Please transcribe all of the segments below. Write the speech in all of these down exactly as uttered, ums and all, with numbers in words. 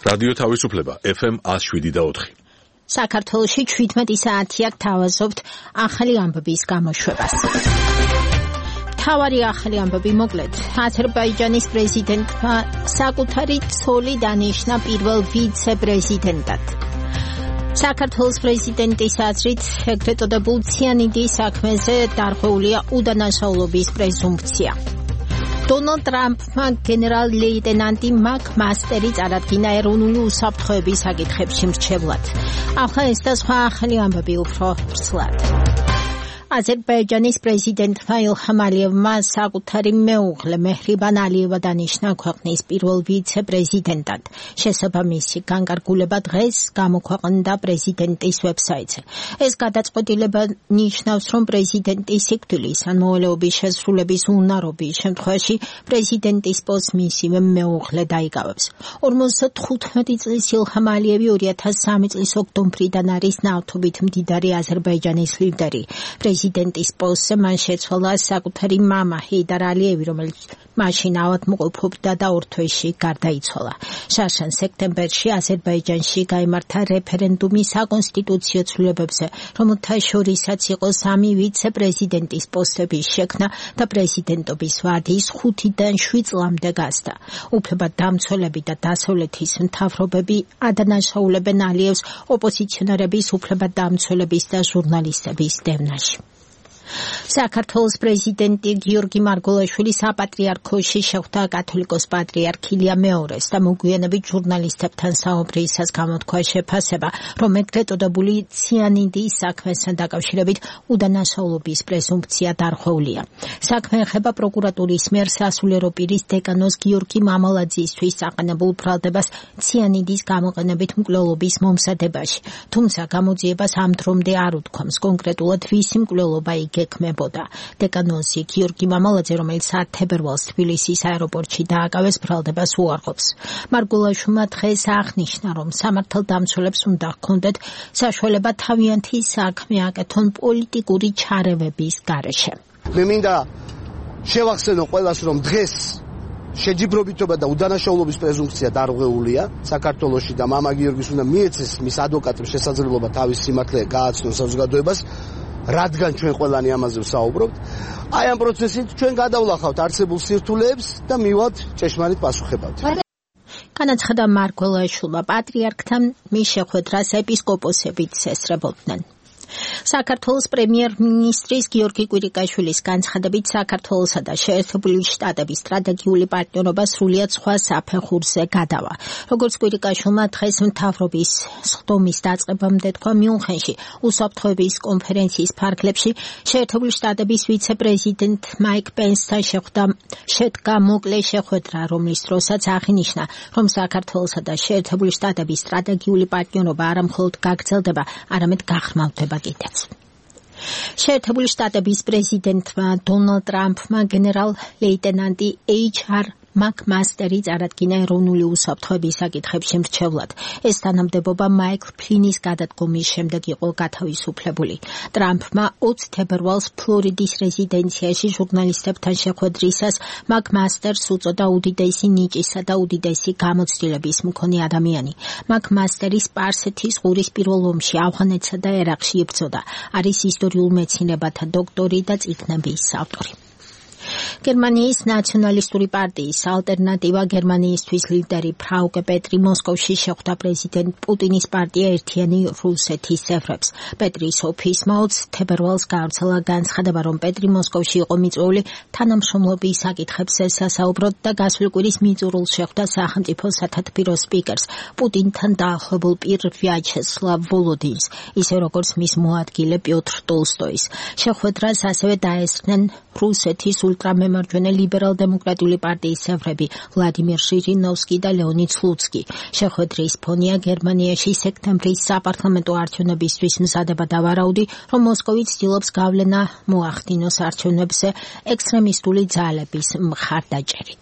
რადიო თავისუფლება ეფ ემ one oh seven და four. საქართველოში seventeen საათია გთავაზობთ ახალი ამბების გამოშვებას. თავარი ახალი ამბები მოკლედ. აზერბაიჯანის პრეზიდენტმა საკუთარი ცოლი დანიშნა პირველ ვიცე-პრეზიდენტად. საქართველოს პრეზიდენტის აზრით ეგრეთ წოდებულ ციანიდის საქმეზე დარღვეულია უდანაშაულობის პრეზუმფცია. Donald Trump-მა გენერალ-ლეიტენანტი მაკ მასტერი წარადგინა ეროვნული უსაფრთხოების საკითხებში მრჩევლად. ახლა ეს და სხვა ახალი ამბები უფრო ვრცლად. აზერბაიჯანის პრეზიდენტმა ილჰამ ალიევმა საკუთარი მეუღლე მეჰრიბან ალიევა დანიშნა ქვეყნის პირველ ვიცე-პრეზიდენტად. შესაბამისი განკარგულება დღეს გამოქვეყნდა პრეზიდენტის ვებსაიტზე. ეს გადაწყვეტილება ნიშნავს, რომ პრეზიდენტის სიკვდილის ან მოვალეობის შესრულების უნარობის შემთხვევაში პრეზიდენტის პოსტს მისივე მეუღლე დაიკავებს. forty-five წლის ილჰამ ალიევი two thousand three წლის ოქტომბრიდან არის ნავთობით მდიდარი აზერბაიჯანის ლიდერი. პრეზიდენტის პოსტზე მან შეცვალა საკუთარი მამა ჰეიდარ ალიევი, რომელიც მაშინ ავადმყოფობდა და ორ თვეში გარდაიცვალა. შარშან სექტემბერში აზერბაიჯანში გაიმართა რეფერენდუმი საკონსტიტუციო ცვლილებებზე, რომელთა შორისაც იყო სამი ვიცე-პრეზიდენტის პოსტების შექმნა და პრეზიდენტობის ვადის ხუთიდან შვიდ წლამდე გასდა. უფლებადამცველები და დასავლეთის მთავრობები ადანაშაულებენ ალიევს ოპოზიციონერების უფლებადამცველების და ჟურნალისტების დევნაში. საქართველოს პრეზიდენტი გიორგი მარგველაშვილი საპატრიარქოში შეხვდა კათოლიკოს პატრიარქ ილია მეორეს და მოგვიანებით ჟურნალისტებთან საუბრისას გამოთქვა შეფასება, რომ ეგრეთ წოდებული ციანიდის საქმესთან დაკავშირებით უდანაშაულობის პრეზუმფცია დარღვეულია. საქმე ეხება პროკურატურის მიერ სასულიერო პირის დეკანოს გიორგი მამალაძისთვის აყენებულ ბრალდებას ციანიდის გამოყენებით მკვლელობის მომზადებაში. თუმცა გამოძიებას ამ დრომდე არ უთქვამს კონკრეტულად ვისი მკვლელობა გექმებოდა. დეკანოზი გიორგი მამალაძე, რომელიც ten თებერვალს თბილისის აეროპორტში დააკავეს, ბრალდებას უარყოფს. მარგველაშვილმა დღეს აღნიშნა, რომ სამართალდამცველებს უნდა ჰქონდეთ საშუალება თავიანთი საქმე აკეთონ პოლიტიკური ჩარევების გარეშე. მე მინდა შევახსენო ყველას, რომ დღეს შეჯიბრობითობა და უდანაშაულობის პრეზუმფცია დარღვეულია საქართველოში და მამა გიორგის უნდა მიეცეს მის ადვოკატებს შესაძლებლობა თავის სიმართლე გააცნონ საზოგადოებას, რადგან ჩვენ ყველანი ამაზე ვსაუბრობთ. აი ამ პროცესით ჩვენ გადავლახავთ არსებულ სირთულეებს და მივად ჭეშმარიტ პასუხებად. განაცხადა მარგველაშვილმა, პატრიარქთან მის შეხვედრას ეპისკოპოსებიც ესწრებოდნენ. საქართველოს პრემიერ-მინისტრის გიორგი კვირიკაშვილის განცხადებით საქართველოსა და შეერთებული შტატების სტრატეგიული პარტნიორობა სრულიად სხვა საფეხურზე გადავა. როგორც კვირიკაშვილმა დღეს მთავრობის სხდომის დაწყებამდე თქვა, მიუნხენში უსაფრთხოების კონფერენციის ფარგლებში შეერთებული შტატების ვიცე-პრეზიდენტ მაიკ პენსთან შეხვდა შედგა მოკლე შეხვედრა, რომლის დროსაც აღინიშნა, რომ საქართველოსა და შეერთებული შტატების სტრატეგიული პარტნიორობა არა მხოლოდ გაგრძელდება, არამედ გაღრმავდება კიდეც. შეერთებული შტატების პრეზიდენტმა დონალდ ტრამპმა გენერალ-ლეიტენანტი ეიჩ არ მაკ მასტერი წარადგინა ეროვნული უსაფრთხოების საკითხებში მრჩევლად. ეს თანამდებობა მაიკლ ფლინის გადადგომის შემდეგ იყო გათავისუფლებული. ტრამპმა twenty თებერვალს ფლორიდის რეზიდენციაში ჟურნალისტებთან შეხვედრისას მაკ მასტერს უწოდა უდიდესი ნიჭისა და უდიდესი გამოცდილების მქონე ადამიანი. მაკ მასტერი სპარსეთის ყურის პირველ ომში ავღანეთსა და ერაყში იბრძოდა. არის ისტორიულ მეცნიერებათა დოქტორი და წიგნების ავტორი. გერმანიის ნაციონალისტური პარტიის ალტერნატივა გერმანიისთვის ლიდერი ფრაუკე პეტრი მოსკოვში შეხვდა პრეზიდენტ პუტინის პარტია ერთიანი რუსეთის წევრებს. პეტრის ოფისმა twenty თებერვალს გაავრცელა განცხადება, რომ პეტრი მოსკოვში იყო მიწვეული თანამშრომლობის საკითხებზე სასაუბროდ და გასული კვირის მიწურულს შეხვდა სახელმწიფო სათათბირო სპიკერს, პუტინთან დაახლოებულ პირ ვიაჩესლავ ვოლოდინს, ისე როგორც მის მოადგილე პიოტრ ტოლსტოის. შეხვედრას ასევე დაესწრნენ რუსეთის ულტრამემარჯვენე ლიბერალ-დემოკრატიული პარტიის წევრები ვლადიმირ ჟირინოვსკი და ლეონიდ სლუცკი. შეხვედრის ფონია გერმანიაში სექტემბრის საპარლამენტო არჩევნებისთვის მზადება და ვარაუდი, რომ მოსკოვი ცდილობს გავლენა მოახდინოს არჩევნებზე ექსტრემისტული ძალების მხარდაჭერით.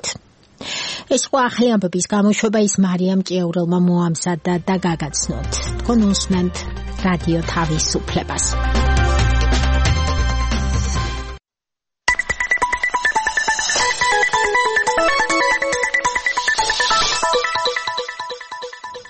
ეს ხო ახალი ამბების გამოშვება ის მარიამ ჭიაურელმა მოამზადა და გაგაცნოთ. თქვენ უსმენთ რადიო თავისუფლებას.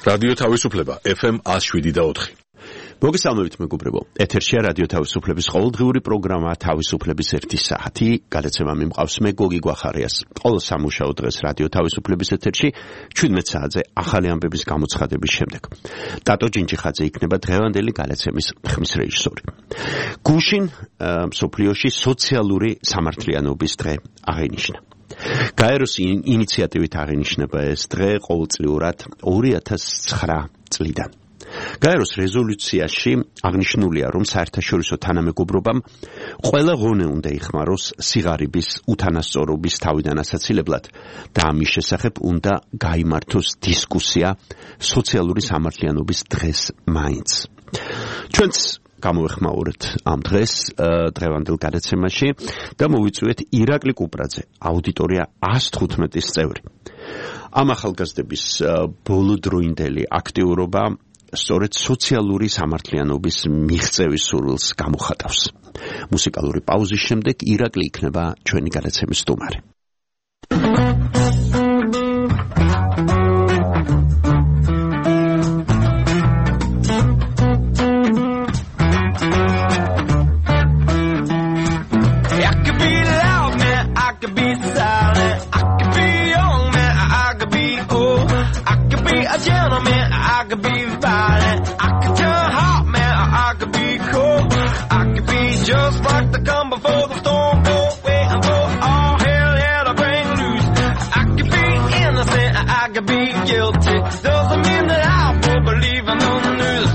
რადიო თავისუფლება ეფ ემ one oh seven და four. მოგესალმებით მეგობრებო. ეთერშია რადიო თავისუფლების ყოველდღიური პროგრამა თავისუფლების ერთი საათი. გადაცემა მიმყავს მე გოგი გვახარიას. ყოველ სამუშაო დღეს რადიო თავისუფლების ეთერში seventeen საათზე ახალი ამბების გამოცხადების შემდეგ. ტატო ჯინჯიხაძე იქნება დღევანდელი გადაცემის ხმის რეჟისორი. გუშინ მსოფლიოში სოციალური სამართლიანობის დღე აღინიშნა. გაეროს ინიციატივით აღინიშნება ეს დღე ყოველწლიურად two thousand nine წლიდან. გაეროს რეზოლუციაში აღნიშნულია, რომ საერთაშორისო თანამეგობრობამ ყველა ღონე უნდა იხმაროს სიღარიბის უთანასწორობის თავიდან ასაცილებლად და ამის შესახებ უნდა გაიმართოს დისკუსია სოციალური სამართლიანობის დღეს მაინც. ჩვენც გამოვეხმაურეთ ამ დღეს დღევანდელ გადაცემაში და მოვიწვიეთ ირაკლი კუპრაძე, აუდიტორია one fifteen-ის წევრი. ამ ახალგაზრდების ბოლოდროინდელი აქტიურობა სწორედ სოციალური სამართლიანობის მიღწევის სურვილს გამოხატავს. მუსიკალური პაუზის შემდეგ ირაკლი იქნება ჩვენი გადაცემის სტუმარი. Just like the calm before the storm, go waiting for all hell yeah to break loose. I could be innocent, I could be guilty. Doesn't mean that I won't believe in the news.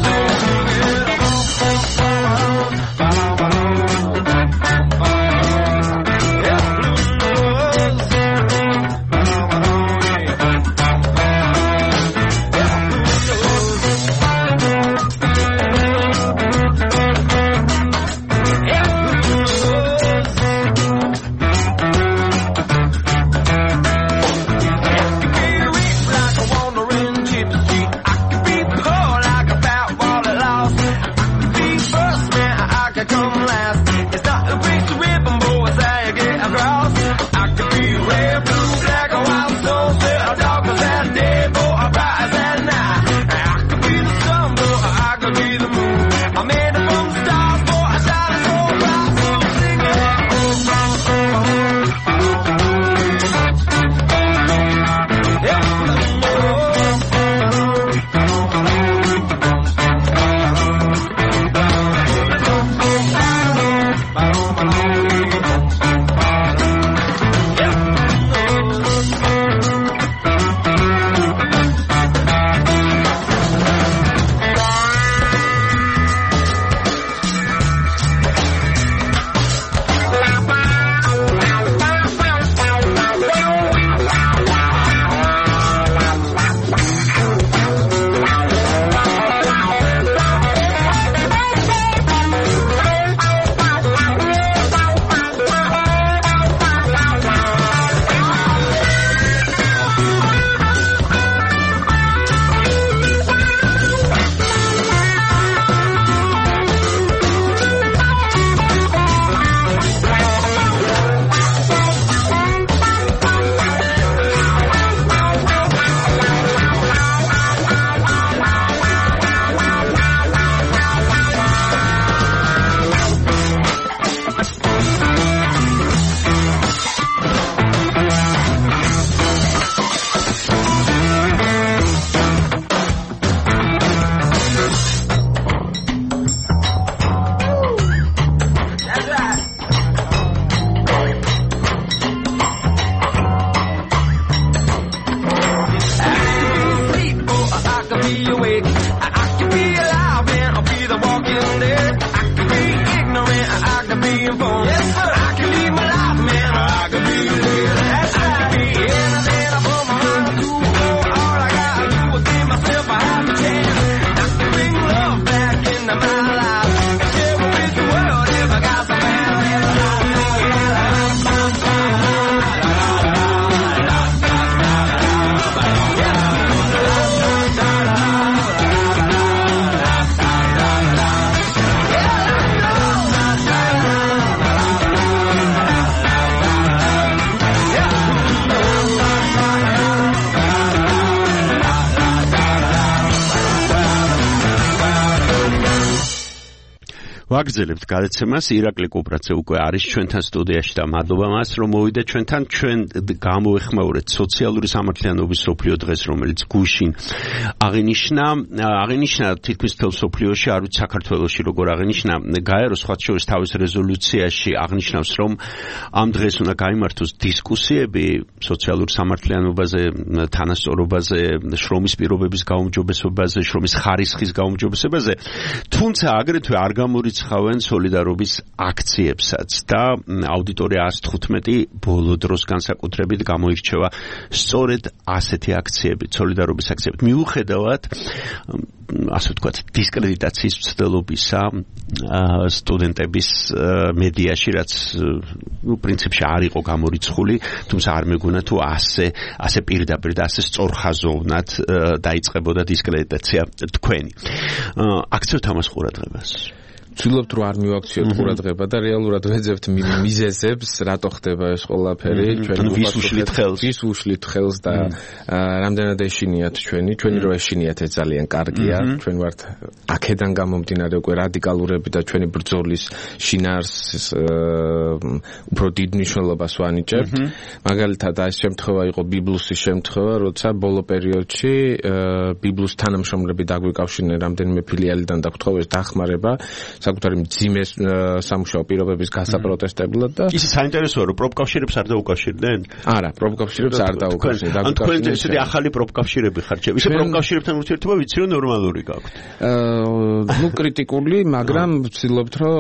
ვაგრძელებთ გადაცემას. ირაკლი კუპრაძე უკვე არის ჩვენთან სტუდიაში და მადლობა მას, რომ მოვიდა ჩვენთან. ჩვენ გამოეხმაურეთ სოციალური სამართლიანობის სოფლიო დღეს, რომელიც გუშინ აღინიშნა. აღინიშნა თითქმის მთელ სოფლიოში, არ ვიცი საქართველოში როგორ აღინიშნა. გაერო სხვა შორის თავის რეზოლუციაში აღნიშნავს, რომ ამ დღეს უნდა გაიმართოს დისკუსიები სოციალურ სამართლიანობაზე, თანასწორობაზე, შრომის პირობების გაუმჯობესებაზე, შრომის ხარისხის გაუმჯობესებაზე. თუმცა აგრეთვე არ გამორიცხავენ სოლიდარობის აქციებსაც და აუდიტორია εκατს თხუთმეტი ბოლო დროს განსაკუთრებით გამოირჩევა სწორედ ასეთი აქციები, სოლიდარობის აქციები. მიუხედავად ასე ვთქვათ, დისკრედიტაციის მცდელობისა სტუდენტების მედიაში, რაც ნუ პრინციპში არ იყო გამორიცხული, თუმცა არ მეგონა თუ ასე ასე პირდაპირ და ასე სწორხაზოვნად დაიწყებოდა დისკრედიტაცია თქვენი. აქცევთ ამას ყურადღებას. ვცდილობთ რომ არ მივაქციოთ ყურადღება და რეალურად ვეძებთ მიზეზებს, რატო ხდება ეს ყველაფერი, ჩვენ ვის უშლით ხელს, ვის უშლით ხელს და რამდენად ეშინიათ ჩვენი, ჩვენი რო ეშინიათ ეს ძალიან კარგია, ჩვენ ვართ აქედან გამომდინარე უკვე რადიკალურები და ჩვენი ბრძოლის შინაარსს უფრო დიდ მნიშვნელობას ვანიჭებთ. მაგალითად, ეს შემთხვევა იყო ბიბლუსის შემთხვევა, როცა ბოლო პერიოდში ბიბლუს თანამშრომლები დაგვიკავშირდნენ რამდენიმე ფილიალიდან და გთხოვეს დახმარება საკუთარი მძიმე სამუშაო პირობების გასაპროტესტებლად და ის საინტერესოა რომ პროფკავშირებს არ დაუკავშირდნენ? არა, პროფკავშირებს არ დაუკავშირდნენ. ან თქვენ ესეთი ახალი პროფკავშირები ხართ? ისე პროფკავშირებთან ურთიერთობა ვიცი რომ ნორმალური გაქვთ. ნუ კრიტიკული, მაგრამ ვცდილობთ რომ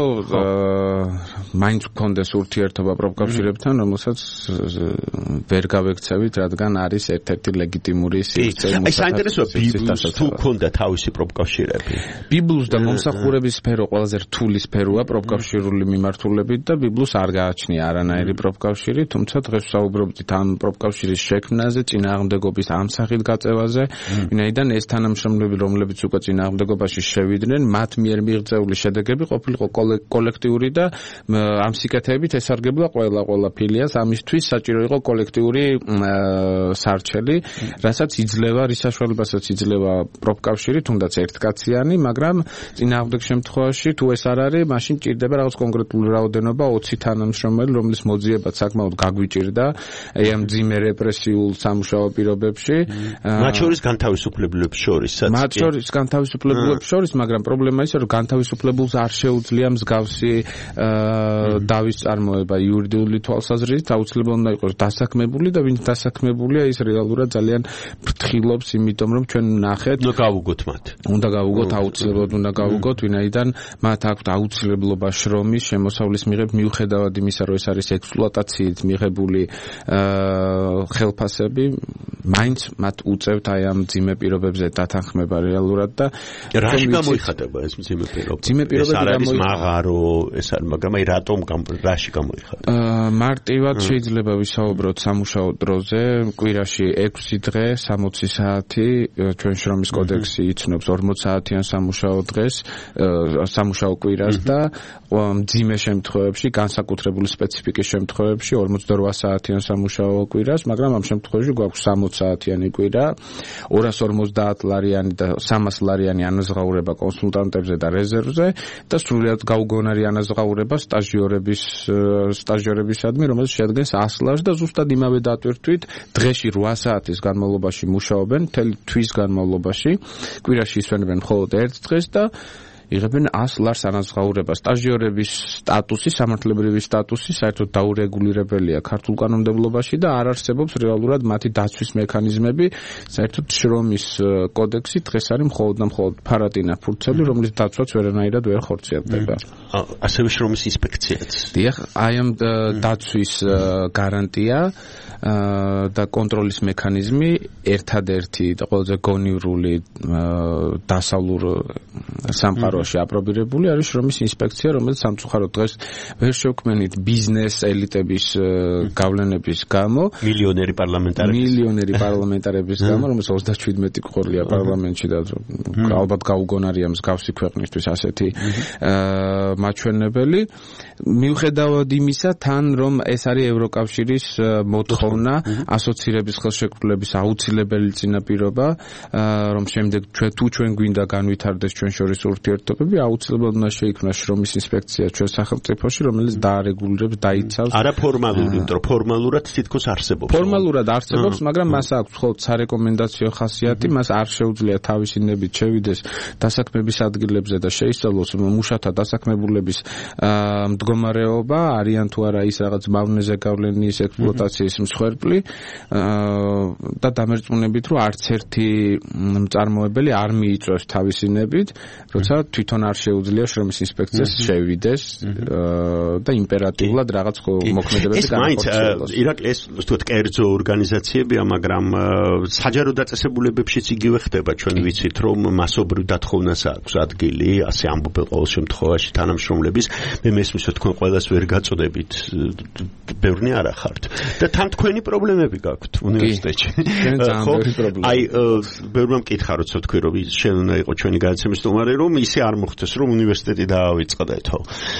მაინც გქონდეს ურთიერთობა პროფკავშირებთან, რომელსაც ვერ გავექცევით, რადგან არის ერთ-ერთი ლეგიტიმური სივრცე. აი საინტერესოა ბიბლუს თუ ქონდა თავისი პროფკავშირები. ბიბლუს და მომსახურების სფერო ყველაზე რთული სფეროა პროფკავშირული მიმართულებით და ბიბლუს არ გააჩნია არანაირი პროფკავშირი, თუმცა დღეს ვსაუბრობთ ამ პროფკავშირის შექმნაზე, წინააღმდეგობის ამ სახით გაწევაზე, ვინაიდან ეს თანამშრომლები, რომლებიც უკვე წინააღმდეგობაში შევიდნენ, მათ მიერ მიღწეული შედეგები ყოფილიყო კოლექტიური და ამ სიკეთეებით ესარგებლა ყველა ყველა ფილიას, ამისთვის საჭირო იყო კოლექტიური სარჩელი, რასაც იძლევა, რის საშუალებასაც იძლევა პროფკავშირი, თუნდაც ერთკაციანი, მაგრამ წინააღმდეგ შემთხვევაში თუ ეს არ არის, მაშინ ჭირდება რაღაც კონკრეტული რაოდენობა ოცი თანამშრომელი, რომლის მოძიებაც საკმაოდ გაგვიჭირდა ამ მძიმე რეპრესიულ სამუშაო პირობებში. მათ შორის განთავისუფლებლებს შორისაც. მათ შორის განთავისუფლებლებს შორის, მაგრამ პრობლემა ისაა, რომ განთავისუფლებულს არ შეუძლია მსგავსი დავის წარმოება იურიდიული თვალსაზრისით, აუცილებლად უნდა იყოს დასაქმებული და ვინც დასაქმებულია, ის რეალურად ძალიან ფრთხილობს, იმიტომ რომ ჩვენ ნახეთ, უნდა გავუგოთ მათ. უნდა გავუგოთ, აუცილებლად უნდა გავუგოთ, ვინაიდან მათ აქვთ აუცილებლობა შრომის შემოსავლის მიღებ, მიუხედავად იმისა, რომ ეს არის ექსპლუატაციით მიღებული ხელფასები, მაინც მათ უწევთ აი ამ მძიმე პირობებზე დათანხმება რეალურად და რაში გამოიხატება ეს მძიმე პირობები? მძიმე პირობები გამოიხატება მაღარო, ეს არის, მაგრამ აი რატომ რაში გამოიხატება? მარტივად შეიძლება ვისაუბროთ სამუშაო დროზე, კვირაში ექვსი დღე, სამოცი საათი, ჩვენ შრომის კოდექსი იცნობს ორმოც საათიან სამუშაო დღეს, სამუშაო კვირას და მძიმე შემთხვევებში, განსაკუთრებული სპეციფიკის შემთხვევებში ორმოცდაოთხ საათიან სამუშაო კვირას, მაგრამ ამ შემთხვევაში გვაქვს სამოცი საათიანი კვირა, ორას ორმოცდაათ ლარიანი და სამას ლარიანი ანაზღაურება კონსულტანტებზე და რეზერვზე და სრულიად გაუგონარი ანაზღაურება სტაჟიორების სტაჟიორებისადმი, რომელიც შეადგენს ას ლარს და ზუსტად იმავე დატვირთვით დღეში რვა საათის განმავლობაში მუშაობენ, მთელი თვის განმავლობაში, კვირაში ისვენებენ მხოლოდ ერთ დღეს და იღებენ ას ლარს ანაზღაურება. სტაჟიორების სტატუსი, სამართლებრივი სტატუსი საერთოდ დაურეგულირებელია ქართულ კანონმდებლობაში და არ არსებობს რეალურად მათი დაცვის მექანიზმები. საერთოდ შრომის კოდექსი დღეს არის მხოლოდ და მხოლოდ ფარატინა ფურცელი, რომლის დაცვაც ვერანაირად ვერ ხორციელდება. ასევე შრომის ინსპექციაც. დიახ, აი ამ დაცვის გარანტია და კონტროლის მექანიზმი ერთადერთი და ყველაზე გონივრული დასავლურ სამყაროში აპრობირებული არის შრომის ინსპექცია, რომელიც სამწუხაროდ დღეს ვერ შევქმნით ბიზნეს ელიტების გავლენების გამო, მილიონერი პარლამენტარების მილიონერი პარლამენტარების გამო, რომელიც ოცდაშვიდმეტი ყოლია პარლამენტში და ალბათ გაუგონარია მსგავსი ქვეყნისთვის ასეთი მაჩვენებელი. მიუხედავად იმისა, თან რომ ეს არის ევროკავშირის მოთხოვნა, ასოცირების ხელშეკრულების აუცილებელი წინაპირობა, რომ შემდეგ ჩვენ თუ ჩვენ გვინდა განვითარდეს ჩვენ შორის ურთიერთობა განმარტებები აუცილებლად უნდა შეიქმნას შრომის ინსპექცია ჩვენ სახელმწიფოში, რომელიც დაარეგულირებს, დაიცავს. არა ფორმალური, იმიტომ რომ ფორმალურად თითქოს არსებობს. ფორმალურად არსებობს, მაგრამ მას აქვს მხოლოდ სარეკომენდაციო ხასიათი, მას არ შეუძლია თავისი ნებით შევიდეს დასაქმების ადგილებზე და შეისწავლოს მუშათა დასაქმებულების მდგომარეობა, არიან თუ არა ის რაღაც მავნეზე გავლენის ექსპლუატაციის მსხვერპლი და დამერწმუნებით რომ არც ერთი მწარმოებელი არ მიიწვევს თავისი ნებით, როცა თვითონ არ შეუძლია შრომის ინსპექციას შევიდეს და იმპერატიულად რაღაც მოქმედებები განახორციელოს. ირაკლი ეს თუთ კერძო ორგანიზაციებია, მაგრამ საჯარო დაწესებულებებშიც იგივე ხდება, ჩვენ ვიცით რომ მასობრივ დათხოვნას აქვს ადგილი, ასე ამბობენ ყოველ შემთხვევაში თანამშრომლების, მე მესმის რომ თქვენ ყველას ვერ გაწოდებით, ბევრნი არა ხართ და თან თქვენი პრობლემები გაქვთ უნივერსიტეტში. ხო, აი ბევრმა მკითხა როცა თქვი რომ შენ უნდა იყო ჩვენი გადაცემის სტუმარი, რომ ისე არ მოხდეს რომ უნივერსიტეტი დაავიწყდეთო.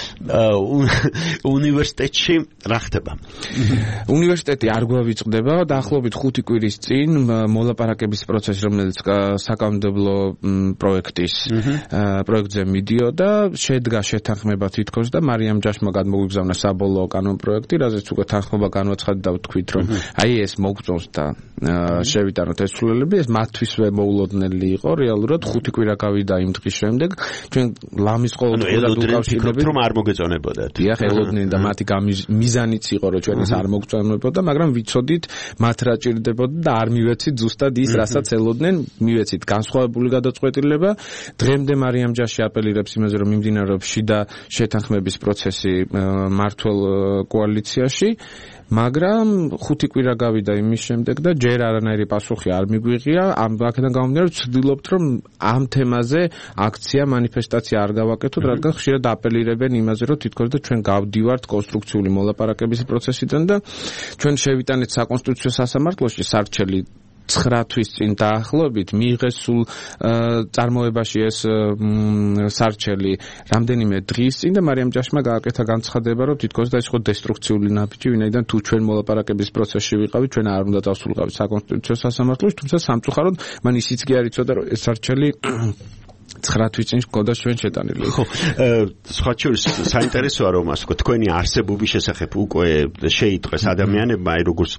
უნივერსიტეტში რა ხდება? უნივერსიტეტი არ გვავიწყდება, დაახლოებით ხუთი კვირის წინ მოლაპარაკების პროცესი, რომელიც საკანონმდებლო პროექტის პროექტზე მიდიოდა, შედგა შეთანხმება თითქოს და მარიამ ჯაშმა გადმოგვიგზავნა საბოლოო კანონ პროექტი, რაზეც უკვე თანხმობა განვაცხადდა და ვთქვით, რომ აი ეს მოგწონს და შევიტანოთ ეს ცვლილები, ეს მათთვისვე მოულოდნელი იყო, რეალურად ხუთი კვირა გავიდა იმ დღის შემდეგ, ჩვენ ლამის ყოველდღიურად უკავშირდებით, რომ არ მოგეწონებოდათ. დიახ, ელოდნენ და მათი მიზანიც იყო, რომ ჩვენ ეს არ მოგწონებოდა, მაგრამ ვიცოდით მათ რა ჭირდებოდა და არ მივეცით ზუსტად ის, რასაც ელოდნენ, მივეცით განსხვავებული გადაწყვეტილება. დღემდე მარიამ ჯაში აპელირებს იმაზე, რომ მიმდინარეობს შიდა შეთანხმების პროცესი მართლ კოალიციაში, მაგრამ ხუთი კვირა გავიდა იმის შემდეგ და ჯერ არანაირი პასუხი არ მიგვიღია. ამ აქედან გამომდინარე ვცდილობთ, რომ ამ თემაზე აქცია, მანიფესტაცია არ გავაკეთოთ, რადგან ხშირად აპელირებენ იმაზე, რომ თითქოს და ჩვენ გავდივართ კონსტრუქციული მოლაპარაკების პროცესიდან და ჩვენ შევიტანეთ საკონსტიტუციო სასამართლოში სარჩელი ცხრა თვის წინ დაახლოებით მიიღეს სულ წარმოებაში ეს სარჩელი რამდენიმე დღის წინ და მარიამ ჯაშმა გააკეთა განცხადება, რომ თითქოს და ეს იყო დესტრუქციული ნაბიჯი, ვინაიდან თუ ჩვენ მოლაპარაკების პროცესში ვიყავით, ჩვენ არ უნდა დავსულიყავით საკონსტიტუციო სასამართლოში, თუმცა სამწუხაროდ მან ისიც კი არ იცოდა, რომ ეს სარჩელი ცხრა თვის წინ გქონდა ჩვენ შეტანილი. ხო, სხვა შორის საინტერესოა რომ ასე ვთქვათ, თქვენი არსებობის შესახებ უკვე შეიტყვეს ადამიანებმა, აი როგორც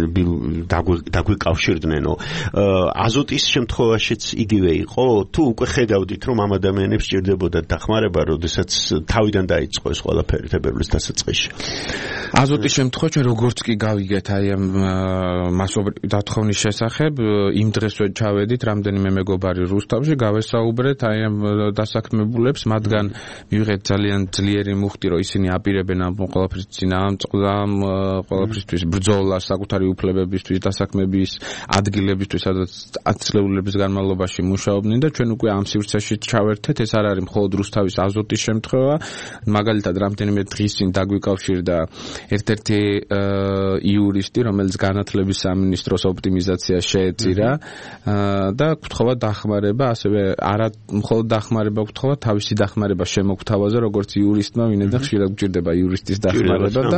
დაგვიკავშირდნენო. აზოტის შემთხვევაშიც იგივე იყო, თუ უკვე ხედავდით რომ ამ ადამიანებს სჭირდებოდათ დახმარება, როდესაც თავიდან დაიწყო ეს ყველაფერი თებერვლის დასაწყისში. აზოტის შემთხვევაში როგორც კი გავიგეთ აი ამ მასობრივი დათხოვნის შესახებ, იმ დღესვე ჩავედით რამდენიმე მეგობარი რუსთავში, გავესაუბრეთ აი ამ დასაქმებულებს, მათგან მივიღეთ ძალიან ძლიერი მუხტი, რომ ისინი აპირებენ ამ ყველაფრის წინააღმდეგ, ყველაფრისთვის ბრძოლას, საკუთარი უფლებებისთვის, დასაქმების ადგილებისთვის, სადაც ათწლეულების განმავლობაში მუშაობდნენ და ჩვენ უკვე ამ სივრცეში ჩავერთეთ. ეს არ არის მხოლოდ რუსთავის აზოტის შემთხვევა, მაგალითად რამდენიმე დღის წინ დაგვიკავშირდა ერთ-ერთი იურისტი, რომელიც განათლების სამინისტროს ოპტიმიზაციას შეეწირა და გთხოვა დახმარება, ასევე არა მხოლოდ დახმარება გთხოვა, თავისი დახმარება შემოგთავაზა, როგორც იურისტმა, ვინაიდან ხშირად გვჭირდება იურისტის დახმარება და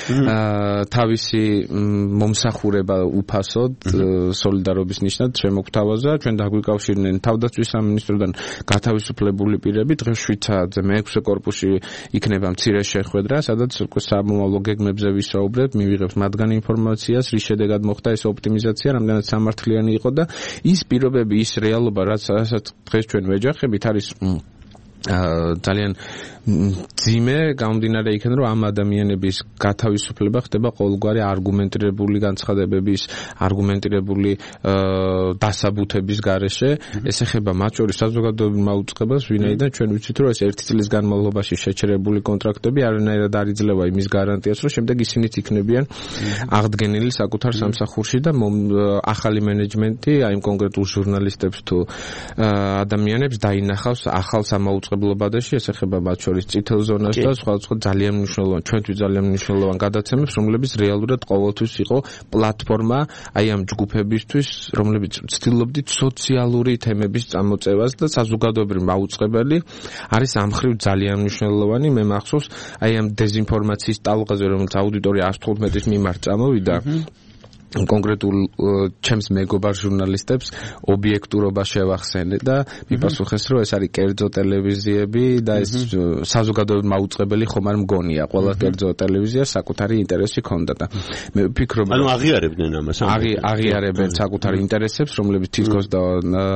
თავისი მომსახურება უფასოდ სოლიდარობის ნიშნად შემოგთავაზა. ჩვენ დაგვიკავშირდნენ თავდაცვის სამინისტროდან გათავისუფლებული პირები, დღეს შვიდ საათზე მეექვსე კორპუსში იქნება მცირე შეხვედრა, სადაც სამომავლო გეგმებზე ვისაუბრებთ, მივიღებთ მათგან ინფორმაციას, რის შედეგად მოხდა ეს ოპტიმიზაცია, რამდენად სამართლიანი იყო და ის პირობები, ის რეალობა, რასაც დღეს ჩვენ ვეჯახებით, არის ძალიან ძიმე, გამომდინარე იქიდან, რომ ამ ადამიანების გათავისუფლება ხდება ყოველგვარი არგუმენტირებული განცხადებების, არგუმენტირებული დასაბუთების გარეშე. ეს ეხება მათ შორის საზოგადოებრივ მაუწყებელს, ვინაიდან ჩვენ ვიცით, რომ ეს ერთი წლის განმავლობაში შეჩერებული კონტრაქტები არანაირად არ იძლევა იმის გარანტიას, რომ შემდეგ ისინიც იქნებიან აღდგენილი საკუთარ სამსახურში და ახალი მენეჯმენტი აი ამ კონკრეტულ ჟურნალისტებს თუ ადამიანებს დაინახავს ახალ სამაუწყებლობადაში, ეს ეხება მათ შორის წითელ ზონას და სხვადასხვა ძალიან მნიშვნელოვან, ჩვენთვის ძალიან მნიშვნელოვან გადაცემებს, რომლებიც რეალურად ყოველთვის იყო პლატფორმა აი ამ ჯგუფებისთვის, რომლებიც ცდილობდით სოციალური თემების წამოწევას და საზოგადოებრივ მაუწყებელი არის ამ მხრივ ძალიან მნიშვნელოვანი. მე მახსოვს აი ამ დეზინფორმაციის ტალღაზე, რომელიც აუდიტორია ათს თხუთმეტის მიმართ წამოვიდა, კონკრეტულ ჩემს მეგობარ ჟურნალისტებს ობიექტურობა შევახსენე და მიპასუხეს რომ ეს არის კერძო ტელევიზიები და ეს საზოგადოებრივ მაუწყებელი ხომ არ მგონია ყველა კერძო ტელევიზია საკუთარი ინტერესი ჰქონდა და მე ვფიქრობ ანუ აღიარებდნენ ამას აღიარებენ საკუთარი ინტერესებს რომლებიც თითქოს და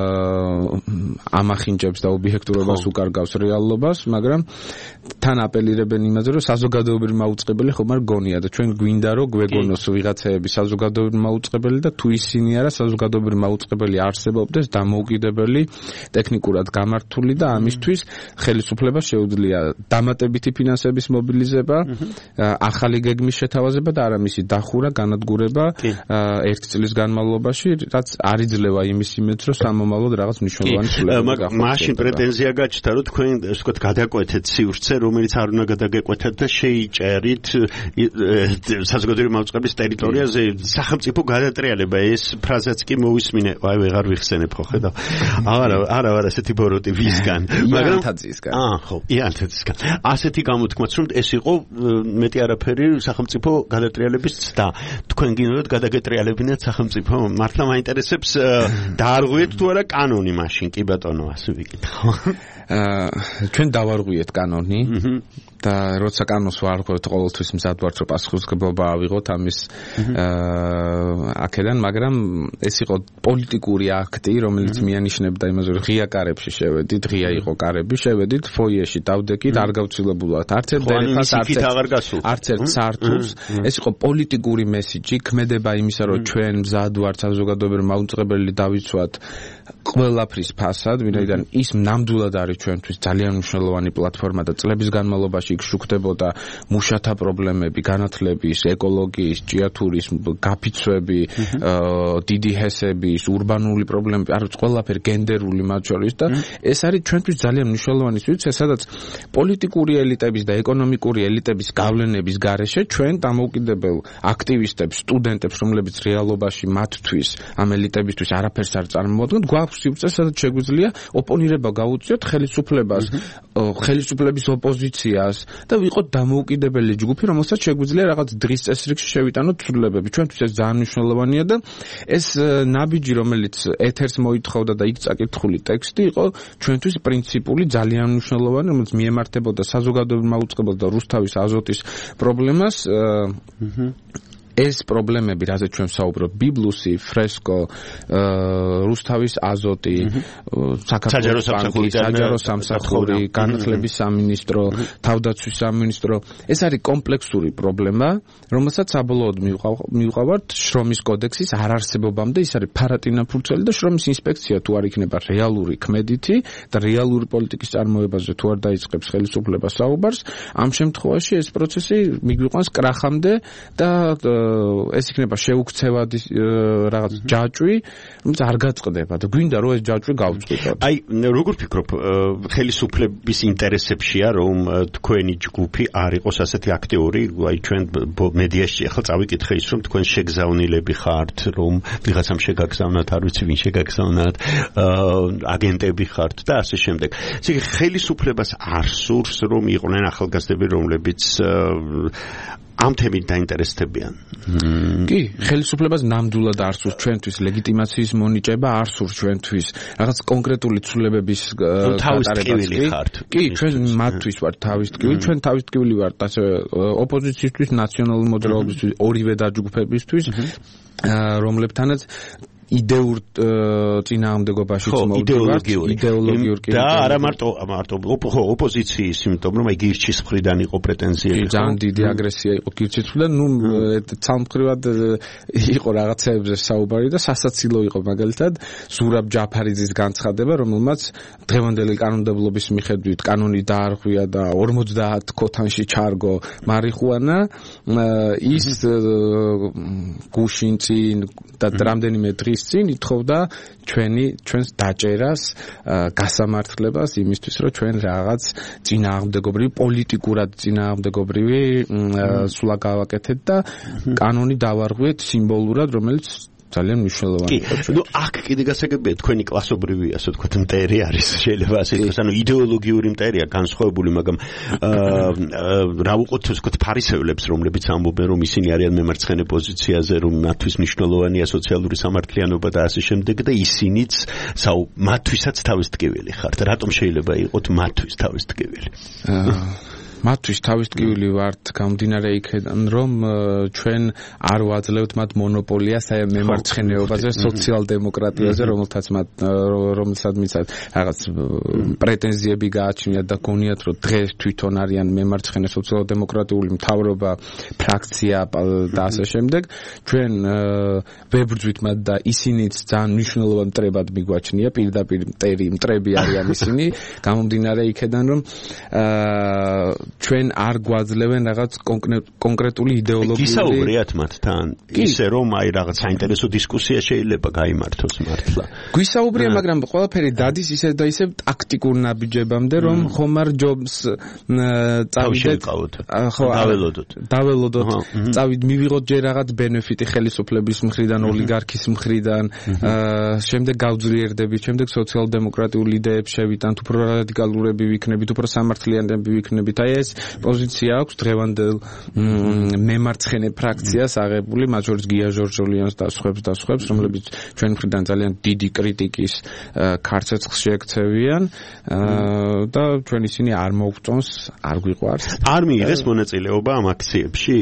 ამახინჯებს და ობიექტურობას უკარგავს რეალობას მაგრამ თან აპელირებენ იმაზე რომ საზოგადოებრივ მაუწყებელი ხომ არ მგონია და ჩვენ გვინდა რომ გვეგონოს ვიღაცეები საზოგადოებრივ მაუწყებელი და თუ ისინი არა საზოგადოებრივ მაუწყებელი არსებობდეს დამოუკიდებელი ტექნიკურად გამართული და ამისთვის ხელისუფლებას შეუძლია დამატებითი ფინანსების მობილიზება, ახალი გეგმის შეთავაზება და არა მისი დახურა, განადგურება ერთი წლის განმავლობაში, რაც არ იძლევა იმის იმედს, რომ სამომავლოდ რაღაც მნიშვნელოვანი ცვლილებები გახდეს. მაშინ პრეტენზია გაჩნდა, რომ თქვენ ასე ვთქვათ, გადაკვეთეთ სივრცე, რომელიც არ უნდა გადაგეკვეთათ და შეიჭერით საზოგადოებრივი მაუწყებლის ტერიტორიაზე სახელმწიფო გადატრიალება ეს ფრაზაც კი მოვისმინე, აი ვეღარ ვიხსენებ ხო ხედავ. არა, არა, არა, ესეთი ბოროტი ვისგან, მაგრამ თაძისგან. აა, ხო, იანთაძისგან. ასეთი გამოთქმაც რომ ეს იყო მეტი არაფერი სახელმწიფო გადატრიალების ცდა. თქვენ გინდათ გადაგეტრიალებინათ სახელმწიფო? მართლა მაინტერესებს დაარღვიეთ თუ არა კანონი მაშინ, კი ბატონო, ასე ვიკითხო. აა, ჩვენ დავარღვიეთ კანონი. და როცა კანონს ვარღვევთ ყოველთვის მზად ვართ რომ პასუხისმგებლობა ავიღოთ ამის აქედან მაგრამ ეს იყო პოლიტიკური აქტი რომელიც მიანიშნებდა იმაზე რომ ღია კარებში შევედით ღია იყო კარები შევედით ფოიეში დავდეკით არ გავცილებლად არც ერთ დერეფას არც ერთ სართულს ეს იყო პოლიტიკური მესიჯი ქმედება იმისა რომ ჩვენ მზად ვართ საზოგადოებრივ მაუწყებელი დავიცვათ ყველაფრის ფასად ვინაიდან ის ნამდვილად არის ჩვენთვის ძალიან მნიშვნელოვანი პლატფორმა და წლების განმავლობაში იქ შუქდებოდა მუშათა პრობლემები, განათლების, ეკოლოგიის, ჭიათურის, გაფიცვები, დიდი ჰესების, ურბანული პრობლემები, არ ყველაფერი გენდერული მათ შორის და ეს არის ჩვენთვის ძალიან მნიშვნელოვანი სივრცე, სადაც პოლიტიკური ელიტების და ეკონომიკური ელიტების გავლენების გარეშე ჩვენ დამოუკიდებელ აქტივისტებს, სტუდენტებს, რომლებიც რეალობაში მათთვის ამ ელიტებისთვის არაფერს არ წარმოადგენთ, გვაქვს სივრცე, სადაც შეგვიძლია ოპონირება გაუწიოთ ხელისუფლებას, ხელისუფლების ოპოზიციას და ვიყოთ დამოუკიდებელი ჯგუფი, რომელსაც შეგვიძლია რაღაც დღის წესრიგში შევიტანოთ ცვლილებები. ჩვენთვის ეს ძალიან მნიშვნელოვანია და ეს ნაბიჯი, რომელიც ეთერს მოითხოვდა და იქ წაკითხული ტექსტი იყო ჩვენთვის პრინციპული, ძალიან მნიშვნელოვანი, რომელიც მიემართებოდა საზოგადოებრივ მაუწყებელს და რუსთავის აზოტის პრობლემას. ეს პრობლემები, რაზეც ჩვენ ვსაუბრობ, ბიბლუსი, ფრესკო, რუსთავის აზოტი, საქართველოს ბანკი, საჯარო სამსახური, განათლების სამინისტრო, თავდაცვის სამინისტრო, ეს არის კომპლექსური პრობლემა, რომელსაც საბოლოოდ მივყავართ შრომის კოდექსის არარსებობამდე, ის არის ფარატინაფურცელი და შრომის ინსპექცია თუ არ იქნება რეალური ქმედითი და რეალური პოლიტიკის წარმოებაზე თუ არ დაიწყებს ხელისუფლება საუბარს, ამ შემთხვევაში ეს პროცესი მიგვიყვანს კრახამდე და ეს იქნება შეუქცევადი რაღაც ჯაჭვი, რომელიც არ გაწყდება და გვინდა რომ ეს ჯაჭვი გავწყვიტოთ. აი, როგორ ფიქრობ, ხელისუფლების ინტერესებშია რომ თქვენი ჯგუფი არ იყოს ასეთი აქტიური, აი ჩვენ მედიაში ახლა წავიკითხე ის რომ თქვენ შეგზავნილები ხართ, რომ ვიღაცამ შეგაგზავნათ, არ ვიცი ვინ შეგაგზავნათ, აგენტები ხართ და ასე შემდეგ. ესე იგი ხელისუფლებას არ სურს რომ იყვნენ ახალგაზრდები, რომლებიც ამ თემით დაინტერესდებიან. კი, ხელისუფლებას ნამდვილად არ სურს ჩვენთვის ლეგიტიმაციის მონიჭება, არ სურს ჩვენთვის რაღაც კონკრეტული ცვლილებების გატარებას. კი, ჩვენ მათთვის ვართ თავისტკივილი, ჩვენ თავისტკივილი ვართ ასე ოპოზიციისთვის, ნაციონალური მოძრაობისთვის, ორივე დაჯგუფებისთვის, რომლებთანაც იდეურ წინააღმდეგობაშიც მოვდივართ იდეოლოგიურ და არა მარტო მარტო ოპოზიციის, იმიტომ რომ აი გირჩის მხრიდან იყო პრეტენზიები. ძალიან დიდი აგრესია იყო გირჩის მხრიდან, ნუ ცალმხრივად იყო რაღაცეებზე საუბარი და სასაცილო იყო მაგალითად ზურაბ ჯაფარიძის განცხადება, რომელმაც დღევანდელი კანონმდებლობის მიხედვით კანონი დაარღვია და ორმოცდაათ ქოთანში ჩარგო მარიხუანა, ის გუშინ წინ და რამდენიმე დღის წინ ითხოვდა ჩვენი ჩვენს დაჭერას, გასამართლებას იმისთვის, რომ ჩვენ რაღაც წინააღმდეგობრივი, პოლიტიკურად წინააღმდეგობრივი სულა გავაკეთეთ და კანონი დავარღვიეთ სიმბოლურად, რომელიც ძალიან მნიშვნელოვანი იყო. ნუ აქ კიდე გასაგებია თქვენი კლასობრივი ასე ვთქვათ მტერი არის შეიძლება ასე ითქვას, ანუ იდეოლოგიური მტერია განსხვავებული, მაგრამ რა ვუყოთ ვთქვათ ფარისევლებს, რომლებიც ამბობენ რომ ისინი არიან მემარცხენე პოზიციაზე, რომ მათთვის მნიშვნელოვანია სოციალური სამართლიანობა და ასე შემდეგ და ისინიც საუ მათთვისაც თავის ტკივილი ხართ. რატომ შეიძლება იყოთ მათთვის თავის ტკივილი? მათთვის თავის ტკივილი ვართ გამდინარე იქიდან, რომ ჩვენ არ ვაძლევთ მათ მონოპოლიას აი მემარცხენეობაზე, სოციალ-დემოკრატიაზე, რომელთაც მათ რომელსაც მიცად რაღაც პრეტენზიები გააჩნიათ და გონიათ, რომ დღეს თვითონ არიან მემარცხენე სოციალ-დემოკრატიული მთავრობა, ფრაქცია და ასე შემდეგ. ჩვენ ვებრძვით მათ და ისინიც ძალიან მნიშვნელოვან მტრებად მიგვაჩნია, პირდაპირ მტერი მტრები არიან ისინი, გამომდინარე იქიდან, რომ ჩვენ არ გვაძლევენ რაღაც კონკრეტული იდეოლოგიური ისაუბრიათ მათთან ისე რომ აი რაღაც საინტერესო დისკუსია შეიძლება გაიმართოს მართლა გვისაუბრია მაგრამ ყველაფერი დადის ისე და ისე ტაქტიკურ ნაბიჯებამდე რომ ხომ არ ჯობს წავიდეთ ხო დაველოდოთ დაველოდოთ წავიდ მივიღოთ ჯერ რაღაც ბენეფიტი ხელისუფლების მხრიდან ოლიგარქის მხრიდან შემდეგ გავძლიერდებით შემდეგ სოციალ-დემოკრატიულ იდეებს შევიტანთ უფრო რადიკალურები ვიქნებით უფრო სამართლიანები ვიქნებით აი ეს პოზიცია აქვს დღევანდელ მემარცხენე ფრაქციას აღებული მათ შორის გია ჟორჟოლიანს და სხვებს და სხვებს რომლებიც ჩვენ მხრიდან ძალიან დიდი კრიტიკის ქარცეცხლს შეექცევიან და ჩვენ ისინი არ მოგწონს არ გვიყვარს არ მიიღეს მონაწილეობა ამ აქციებში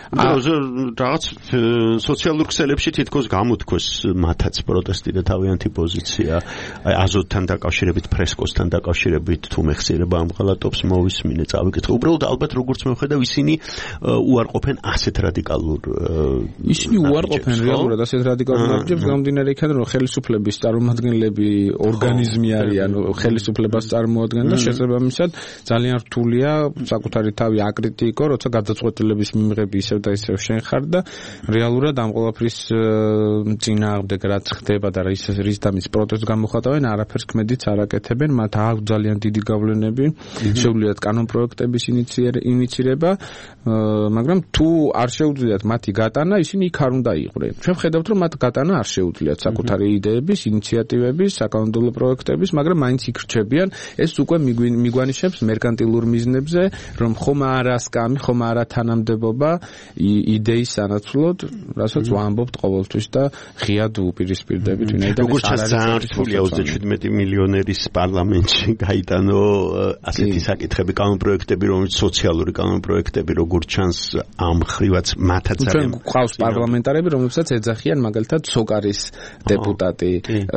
რაღაც სოციალურ ქსელებში თითქოს გამოთქვეს მათაც პროტესტი და თავიანთი პოზიცია აი აზოტთან დაკავშირებით ფრესკოსთან დაკავშირებით თუ მეხსიერება ამ ღალატობს მოვისმინე წავიკითხე უბრალოდ ალბათ როგორც მე ვხედავ ისინი უარყოფენ ასეთ რადიკალურ ისინი უარყოფენ რეალურად ასეთ რადიკალურ ნაბიჯებს გამომდინარე იქიდან რომ ხელისუფლების წარმომადგენლები ორგანიზმი არიან ხელისუფლებას წარმოადგენენ და შესაბამისად ძალიან რთულია საკუთარი თავი აკრიტიკო როცა გადაწყვეტილების მიღები ისევ და ისევ შენ ხარ და რეალურად ამ ყველაფრის წინააღმდეგ რაც ხდება და რის რის დამის პროტესტს გამოხატავენ არაფერს ქმედიც არ აკეთებენ მათ აქვს ძალიან დიდი გავლენები შეუძლიათ კანონპროექტების ინიცირება მაგრამ თუ არ შეუძლიათ მათი გატანა ისინი იქ არ უნდა იყვნენ ჩვენ ვხედავთ რომ მათ გატანა არ შეუძლიათ საკუთარი იდეების ინიციატივების საკანონმდებლო პროექტების მაგრამ მაინც იქ რჩებიან ეს უკვე მიგვანიშნებს მერკანტილურ მიზნებზე რომ ხომ არა სკამი ხომ არა თანამდებობა იდეის სანაცვლოდ რასაც ვამბობთ ყოველთვის და ღიად უპირისპირდებით ვინაიდან როგორც ძალიან რთულია ოცდაშვიდმეტი მილიონერის პარლამენტში გაიტანო ასეთი საკითხები კანონპროექტები რომელიც სოციალური კანონპროექტები როგორც ჩანს ამ ხრივაც მათაც არის ყავს პარლამენტარები რომლებსაც ეძახიან მაგალითად სოკარის დეპუტატი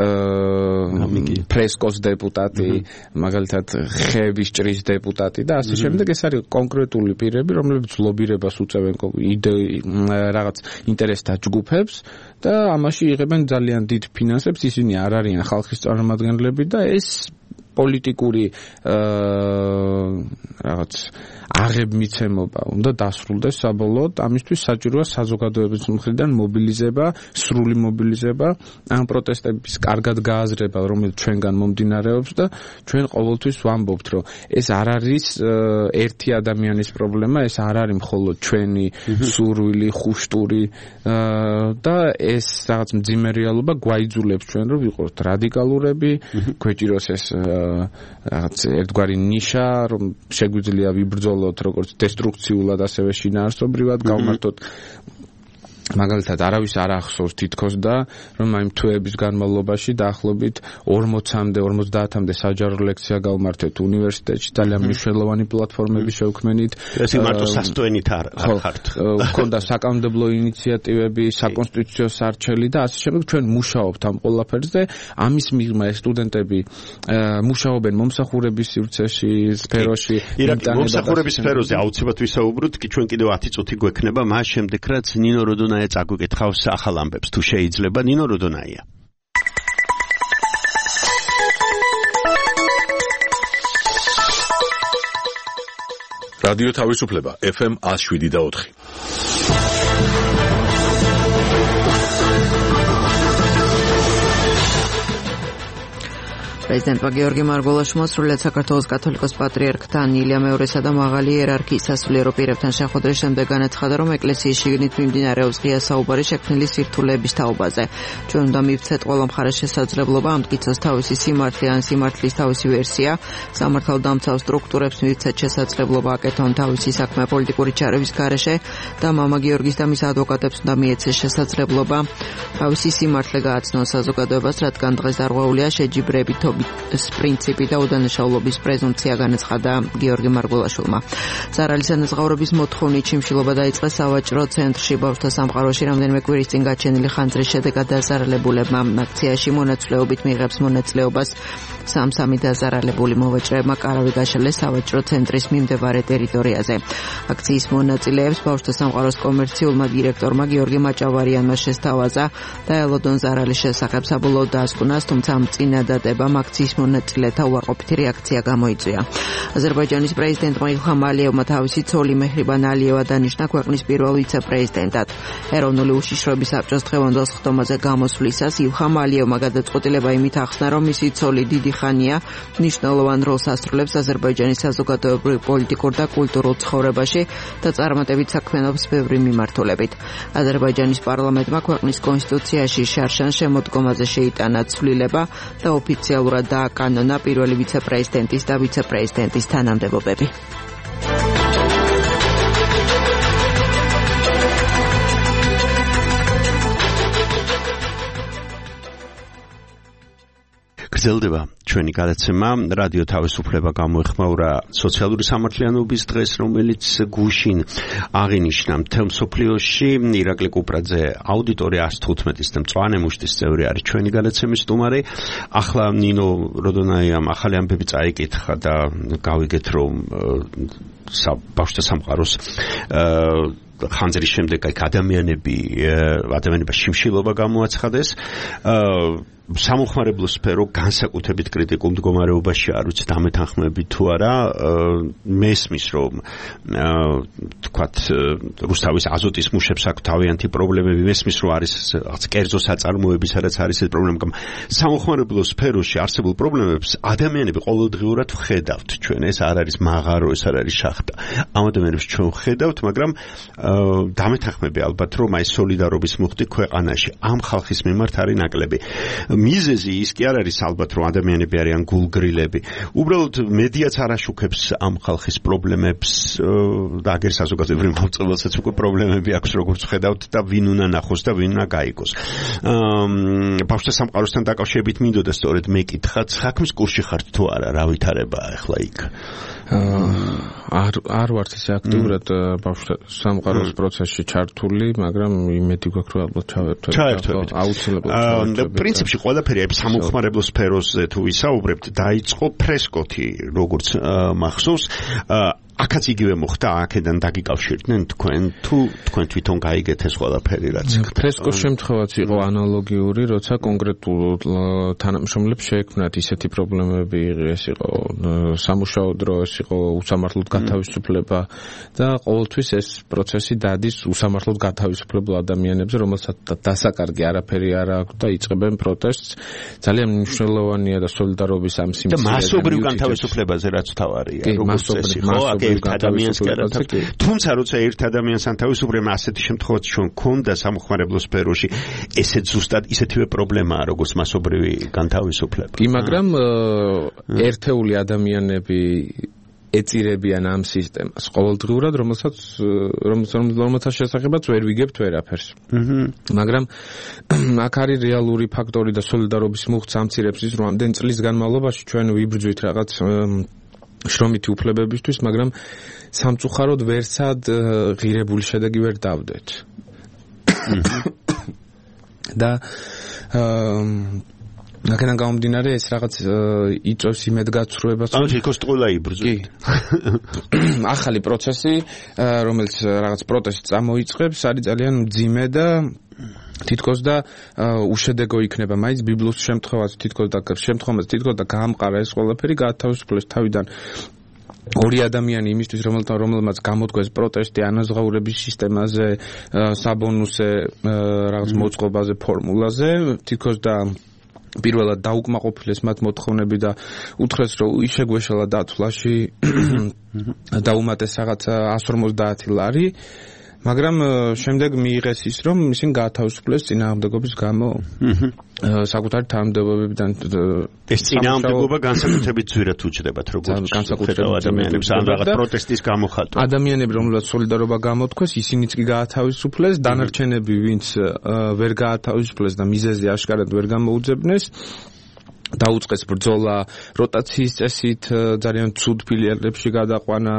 ფრესკოს დეპუტატი მაგალითად ხეების ჭრის დეპუტატი და ასე შემდეგ ეს არის კონკრეტული პირები რომლებიც ლობირებას უწევენ რაღაც ინტერესთა ჯგუფებს და ამაში იღებენ ძალიან დიდ ფინანსებს ისინი არ არიან ხალხის წარმომადგენლები და ეს პოლიტიკური რაღაც აღებმიცემობა უნდა დასრულდეს საბოლოოდ ამისთვის საჭიროა საზოგადოების მხრიდან მობილიზება სრული მობილიზება ამ პროტესტების კარგად გააზრება რომელიც ჩვენგან მომდინარეობს და ჩვენ ყოველთვის ვამბობთ რომ ეს არ არის ერთი ადამიანის პრობლემა ეს არ არის მხოლოდ ჩვენი სურვილი ხუშტური და ეს რაღაც მძიმე რეალობა გვაიძულებს ჩვენ რომ ვიყოთ რადიკალურები გვეჭიროს ეს რაღაც ერთგვარი ნიშა რომ შეგვიძლია ვიბრძოლოთ როგორც დესტრუქციულად ასევე შინაარსობრივად გავმართოთ მაგალითად არავის არ ახსოვს თითქოს და რომ აი თვეების განმავლობაში დაახლოებით ორმოცამდე ორმოცდაათამდე საჯარო ლექცია გავმართეთ უნივერსიტეტში ძალიან მნიშვნელოვანი პლატფორმები შევქმნით ეს მარტო სასტვენით არ ხართ ქონდა საკანონმდებლო ინიციატივები საკონსტიტუციო სარჩელი და ასე შემდეგ ჩვენ მუშაობთ ამ ყველაფერზე ამის მიღმა ეს სტუდენტები მუშაობენ მომსახურების სივრცეში სფეროში მომსახურების სფეროზე აუცილებლად ვისაუბროთ კი ჩვენ კიდევ ათი წუთი გვექნება მას შემდეგ რაც ნინო როდონაია წაგვიკითხავს ახალ ამბებს თუ შეიძლება ნინო როდონაია რადიო თავისუფლება ეფ ემ one oh seven და four პრეზიდენტმა გიორგი მარგველაშვილმა სრულიად საქართველოს კათოლიკოს პატრიარქთან ილია მეორესა და მაღალი იერარქიის სასულიერო პირებთან შეხვედრის შემდეგ განაცხადა, რომ ეკლესიის შიგნით მიმდინარეობს ღია საუბარი შექმნილი სირთულეების თაობაზე. ჩვენ უნდა მივცეთ ყველა მხარეს შესაძლებლობა ამ მტკიცოს თავისი სიმართლე ან სიმართლის თავისი ვერსია, სამართალდამცავ სტრუქტურებს მივცეთ შესაძლებლობა აკეთონ თავისი საქმე პოლიტიკური ჩარევის გარეშე და მამა გიორგის და მის ადვოკატებს უნდა მიეცეს შესაძლებლობა თავისი სიმართლე გააცნონ საზოგადოებას, რადგან დღეს დარღვეულია შეჯიბრებით პრინციპი და უდანაშაულობის პრეზუმპცია, განაცხადა გიორგი მარგველაშვილმა. ზარალის ანაზღაურების მოთხოვნით შიმშილობა დაიწყეს სავაჭრო ცენტრში ბავშვთა სამყაროში რამდენიმე კვირის წინ გაჩენილი ხანძრის შედეგად დაზარალებულებმა. აქციაში მონაცვლეობით მიიღებს მონაწილეობას სამ-სამი დაზარალებული მოვაჭრეებმა კარავი გაშალეს სავაჭრო ცენტრის მიმდებარე ტერიტორიაზე. აქციის მონაწილეებს ბავშვთა სამყაროს კომერციულმა დირექტორმა გიორგი მაჭავარიანმა შესთავაზა და ელოდონ ზარალის შესახებ საბოლოოდ დაასკვნას, თუმცა ამ წინადადებამ აქციის მონაწილეთა უარყოფითი რეაქცია გამოიწვია. აზერბაიჯანის პრეზიდენტმა ილჰამ ალიევმა თავისი ცოლი მეჰრიბან ალიევა დანიშნა ქვეყნის პირველ ვიცე-პრეზიდენტად. ეროვნული უშიშროების საბჭოს დღევანდელ სხდომაზე გამოსვლისას ილჰამ ალიევმა გადაწყვეტილება იმით ახსნა, რომ მისი ცოლი დიდი ხანია მნიშვნელოვან როლს ასრულებს აზერბაიჯანის საზოგადოებრივ, პოლიტიკურ და კულტურულ ცხოვრებაში და წარმატებით საქმიანობს ბევრი მიმართულებით. აზერბაიჯანის პარლამენტმა ქვეყნის კონსტიტუციაში შარშან შემოდგომაზე შეიტანა ცვლილება და ოფიციალურად დააკანონა პირველი ვიცე-პრეზიდენტის და ვიცე-პრეზიდენტის თანამდებობები. გრძელდება ჩვენი გადაცემა. რადიო თავისუფლება გამოეხმაურა სოციალური სამართლიანობის დღეს, რომელიც გუშინ აღინიშნა მთელ მსოფლიოში. ირაკლი კუპრაძე, აუდიტორია εκατს თუთხმეტის და მწვანე მუშტის წევრი არის ჩვენი გადაცემის სტუმარი. ახლა ნინო როდონაიამ ახალი ამბები წაიკითხა და გავიგეთ, რომ ბავშვთა სამყაროს ხანძრის შემდეგ აი ადამიანები ადამიანებმა შიმშილობა გამოაცხადეს. სამოხმარებლო სფერო განსაკუთრებით კრიტიკულ მდგომარეობაში არ ვიცი დამეთანხმებით თუ არა. მესმის რომ თქვათ რუსთავის აზოტის მუშებს აქვს თავიანთი პრობლემები, მესმის რომ არის რაღაც კერძო საწარმოები, სადაც არის ეს პრობლემა. სამოხმარებლო სფეროში არსებულ პრობლემებს ადამიანები ყოველდღიურად ვხედავთ ჩვენ. ეს არ არის მაღარო, ეს არ არის შახტა. ამ ადამიანებს ჩვენ ვხედავთ, მაგრამ დამეთანხმები ალბათ რომ აი სოლიდარობის მუხტი ქვეყანაში ამ ხალხის მიმართ არის ნაკლები. მიზეზი ის კი არ არის ალბათ რომ ადამიანები არიან გულგრილები. უბრალოდ მედიაც არ აშუქებს ამ ხალხის პრობლემებს და აგერ საზოგადოებრივ მომწყებელსაც უკვე პრობლემები აქვს, როგორც ხედავთ და ვინ უნდა ნახოს და ვინ უნდა გაიგოს. ბავშვთა სამყაროსთან დაკავშირებით მინდოდა სწორედ მეკითხა, საქმის კურსში ხართ თუ არა, რა ვითარებაა ახლა იქ? არ არ ვართ ისე აქტიურად ბავშვთა სამყაროს პროცესში ჩართული, მაგრამ იმედი გვაქვს რომ ალბათ ჩავერთვებით. აუცილებლად. პრინციპში ყველაფერი აი სამოხმარებლო სფეროზე თუ ვისაუბრებთ, დაიწყო ფრესკოთი, როგორც მახსოვს. აქაც იგივე მოხდა, აქედან დაგიკავშირდნენ თქვენ თუ თქვენ თვითონ გაიგეთ ეს ყველაფერი რაც ფრესკოს შემთხვევაც იყო ანალოგიური, როცა კონკრეტულ თანამშრომლებს შეექმნათ ისეთი პრობლემები, ეს იყო სამუშაო დრო, ეს იყო უსამართლოდ გათავისუფლება და ყოველთვის ეს პროცესი დადის უსამართლოდ გათავისუფლებულ ადამიანებზე, რომელსაც დასაკარგი არაფერი არ აქვს და იწყებენ პროტესტს. ძალიან მნიშვნელოვანია და სოლიდარობის ამ სიმცირე და მასობრივ გათავისუფლებაზე რაც თავარია, როგორც წესი, ხო? ერთ ადამიანს კარათავს. თუმცა როცა ერთ ადამიანს ანთავისუფლება, ასეთი შემთხვევაში ჩვენ ქონდა სამოხმარებლო სფეროში, ესეც ზუსტად ისეთივე პრობლემაა, როგორც მასობრივი განთავისუფლება. კი, მაგრამ ერთეული ადამიანები ეწირებიან ამ სისტემას ყოველდღიურად, რომელსაც რომელსაც შესახებაც ვერ ვიგებთ ვერაფერს. მაგრამ აქ არის რეალური ფაქტორი და სოლიდარობის მუხტს ამცირებს ის, რომ ამდენ წლის განმავლობაში ჩვენ ვიბრძვით რაღაც შრომითი უფლებებისთვის, მაგრამ სამწუხაროდ ვერსად ღირებული შედეგი ვერ დავდეთ. და აქედან გამომდინარე ეს რაღაც იწვევს იმედგაცრუებას. ანუ თითქოს ტყუილა იბრძვით. ახალი პროცესი, რომელიც რაღაც პროტესტს წამოიწყებს, არის ძალიან მძიმე და თითქოს და უშედეგო იქნება მაინც ბიბლოს შემთხვევაც თითქოს და შემთხვევაც თითქოს და გაამყარა ეს ყველაფერი, გაათავისუფლეს თავიდან ორი ადამიანი იმისთვის, რომელთა რომელმაც გამოდგეს პროტესტი ანაზღაურების სისტემაზე, საბონუსზე, რაღაც მოწყობაზე, ფორმულაზე, თითქოს და პირველად დაუკმაყოფილეს მათ მოთხოვნები და უთხრეს რომ შეგვეშალა დათვლაში და უმეტეს რაღაც one fifty ლარი მაგრამ შემდეგ მიიღეს ის რომ ისინი გაათავისუფლეს წინააღმდეგობის გამო საკუთარი თანამდებობებიდან ეს წინააღმდეგობა განსაკუთრებით ძვირად უჩნდებათ როგორც განსაკუთრებით ადამიანებს ან რაღაც პროტესტის გამოხატვა ადამიანები რომლებსაც სოლიდარობა გამოთქვეს ისინიც კი გაათავისუფლეს დანარჩენები ვინც ვერ გაათავისუფლეს და მიზეზი აშკარად ვერ გამოუძებნეს დაუწყეს ბრძოლა როტაციის წესით ძალიან ცუდ ფილიალებში გადაყვანა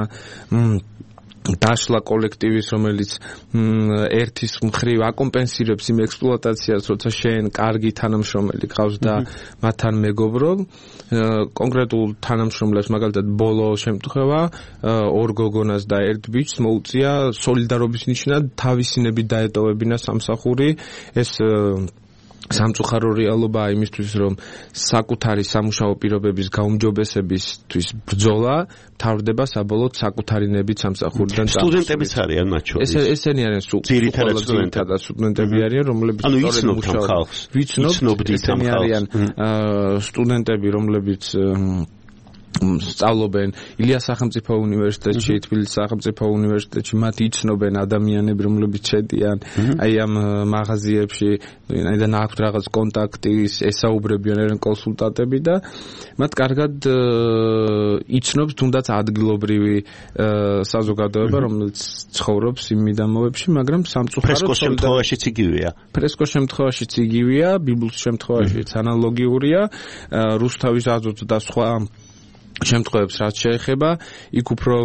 დაშლა კოლექტივის რომელიც ერთის მხრივ აკომპენსირებს იმ ექსპლუატაციას როცა შენ კარგი თანამშრომელი ყავს და მათთან მეგობრობ კონკრეტულ თანამშრომლებს მაგალითად ბოლო შემთხვევა ორ გოგონას და ერთ ბიჭს მოუწია სოლიდარობის ნიშნად თავისინებით დაეტოვებინა სამსახური ეს სამწუხარო რეალობაა იმისთვის რომ საკუთარი სამუშაო პირობების გაუმჯობესებისთვის ბრძოლა მთავრდება საბოლოოდ საკუთარი ნებით სამსახურიდან წამოსვლით. სტუდენტებიც არიან მათ შორის. ეს ესენი არიან ძირითადად სტუდენტები არიან რომლებიც სწორედ მუშაობენ. ვიცნობთ ესენი არიან სტუდენტები რომლებიც სწავლობენ ილიას სახელმწიფო უნივერსიტეტში, თბილისის სახელმწიფო უნივერსიტეტში, მათ იცნობენ ადამიანები, რომლებიც შედიან აი ამ მაღაზიებში, აიდან აქვთ რაღაც კონტაქტი, ესაუბრებიან ერენ კონსულტანტები და მათ კარგად იცნობს თუნდაც ადგილობრივი საზოგადოება, რომელიც ცხოვრობს იმ მიდამოებში, მაგრამ სამწუხაროდ ფრესკოს შემთხვევაშიც იგივეა. ფრესკოს შემთხვევაშიც იგივეა, ბიბლის შემთხვევაშიც ანალოგიურია, რუსთავის აზოტ და სხვა შემთხვევებს რაც შეეხება, იქ უფრო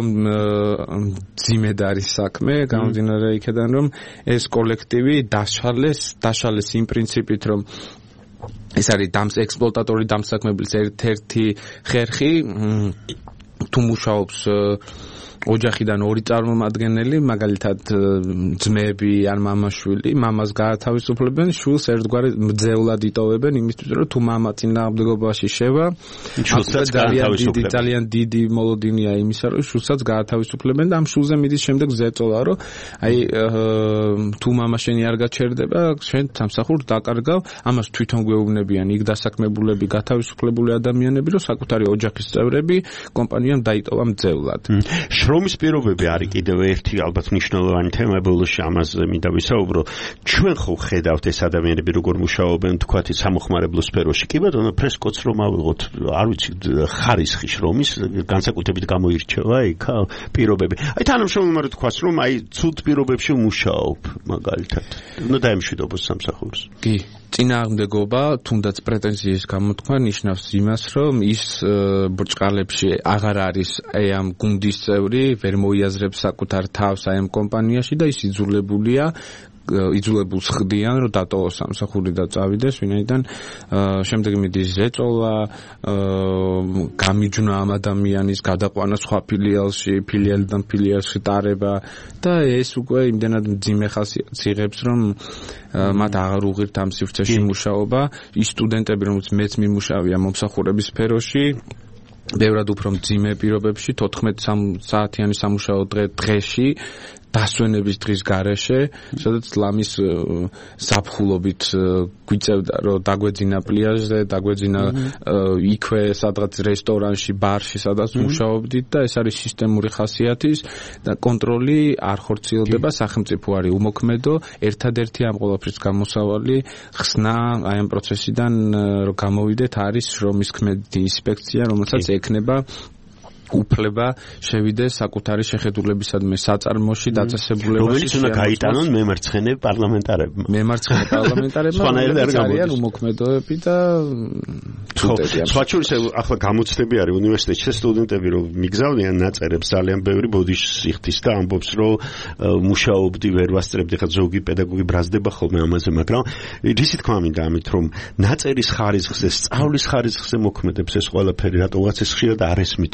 ძიმედ არის საქმე, გამომდინარე იქედან რომ ეს კოლექტივი დაშალეს, დაშალეს იმ პრინციპით რომ ეს არის დამს ექსპლუატატორი დამსაქმებლის ერთ-ერთი ხერხი თუ მუშაობს ოჯახიდან ორი წარმომადგენელი, მაგალითად ძმები ან მამაშვილი, მამას გაათავისუფლებენ, შვილს ერთგვარი მძევლად იტოვებენ, იმისთვის რომ თუ მამა წინააღმდეგობაში შევა, ძალიან დიდი, ძალიან დიდი მოლოდინია იმისა, რომ შვილსაც გაათავისუფლებენ და ამ შვილზე მიდის შემდეგ ზეწოლა, რომ აი თუ მამა შენი არ გაჩერდება, შენ სამსახურს დაკარგავ, ამას თვითონ გვეუბნებიან იქ დასაქმებულები, გათავისუფლებული ადამიანები, რომ საკუთარი ოჯახის წევრები კომპანიამ დაიტოვა მძევლად. შრომის პირობები არის კიდევ ერთი ალბათ მნიშვნელოვანი თემა ბოლოსში ამაზე მინდა ვისაუბრო. ჩვენ ხო ხედავთ ეს ადამიანები როგორ მუშაობენ თქვათ სამოხმარებლო სფეროში. კი ბატონო, ფრესკოც რომ ავიღოთ, არ ვიცი, ხარისხი შრომის განსაკუთრებით გამოირჩევა იქ პირობები. აი თანამშრომელმა რო თქვას რომ აი ცუდ პირობებში მუშაობ, მაგალითად. ნუ დაემშვიდობოს სამსახურს. კი. წინააღმდეგობა თუნდაც პრეტენზიის გამოთქვა ნიშნავს იმას, რომ ის ბრჭყალებში აღარ არის აი ამ გუნდის წევრი, ვერ მოიაზრებს საკუთარ თავს აი ამ კომპანიაში და ის იძულებულია იძულებულს ხდიან, რომ დატოვოს სამსახური და წავიდეს, ვინაიდან შემდეგ მიდის ზეწოლა, გამიჯვნა ამ ადამიანის გადაყვანა სხვა ფილიალში, ფილიალიდან ფილიალში ტარება და ეს უკვე იმდენად მძიმე ხასიათს იღებს, რომ მათ აღარ უღირთ ამ სივრცეში მუშაობა. ის სტუდენტები, რომლებიც მეც მიმუშავია მომსახურების სფეროში, ბევრად უფრო მძიმე პირობებში, თოთხმეტ საათიანი სამუშაო დღე დღეში დასვენების დღის გარეშე, სადაც ლამის საფხულობით გვიწევდა, რომ დაგვეძინა პლიაჟზე, დაგვეძინა იქვე სადღაც რესტორანში, ბარში, სადაც მუშაობდით და ეს არის სისტემური ხასიათის და კონტროლი არ ხორციელდება, სახელმწიფო არის უმოქმედო, ერთადერთი ამ ყველაფრის გამოსავალი ხსნა აი ამ პროცესიდან რომ გამოვიდეთ არის შრომის ქმედი ინსპექცია, რომელსაც ექნება უფლება შევიდეს საკუთარი შეხედულებისადმი საწარმოში დაწესებულებაში, რომელიც უნდა გაიტანონ მემარცხენე პარლამენტარებმა. მემარცხენე პარლამენტარებმა არიან უმოქმედოები და სტუდენტები. სხვა შორის ახლა გამოცდები არის უნივერსიტეტში სტუდენტები რომ მიგზავნიან ნაწერებს ძალიან ბევრი ბოდიშს იხდის და ამბობს რომ მუშაობდი ვერ ვასწრებდი, ხა ზოგი პედაგოგი ბრაზდება ხოლმე ამაზე, მაგრამ რისი თქმა მინდა ამით რომ ნაწერის ხარისხზე, სწავლის ხარისხზე მოქმედებს ეს ყველაფერი, რატოღაც ეს ხშირად არ ესმით ხოლმე.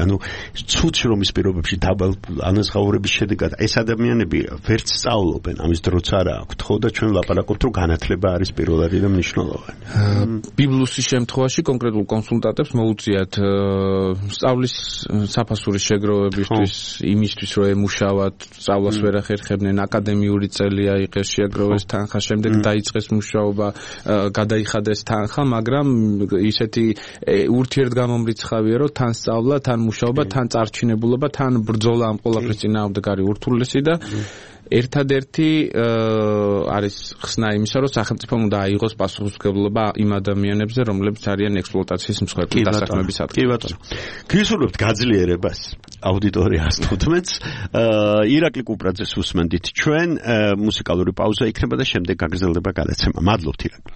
ანუ ცუც რომის პირობებში დაბალ ანაზღაურების შედეგად ეს ადამიანები ვერც სწავლობენ, ამის დროც არა აქვთ, ხო და ჩვენ ვლაპარაკობთ, რომ განათლება არის პირველადი და მნიშვნელოვანი. ბიბლუსის შემთხვევაში კონკრეტულ კონსულტანტებს მოუწიათ სწავლის საფასურის შეგროვებისთვის, იმისთვის რომ ემუშავათ, სწავლას ვერ ახერხებდნენ, აკადემიური წელი აიღეს, შეაგროვეს თანხა, შემდეგ დაიწყეს მუშაობა, გადაიხადეს თანხა, მაგრამ ისეთი ურთიერთგამომრიცხავია, რომ თან სწავლა, თან მუშაობა, თან წარჩინებულობა, თან ბრძოლა ამ ყველაფრის წინააღმდეგ არის ურთულესი და ერთადერთი არის ხსნა იმისა, რომ სახელმწიფომ უნდა აიღოს პასუხისმგებლობა იმ ადამიანებზე, რომლებიც არიან ექსპლუატაციის მსხვერპლი დასაქმების ადგილზე. კი ბატონო. გისურვებთ გაძლიერებას აუდიტორიას თუთმეტს. ირაკლი კუპრაძეს უსმენდით ჩვენ, მუსიკალური პაუზა იქნება და შემდეგ გაგრძელდება გადაცემა. მადლობთ ირაკლი.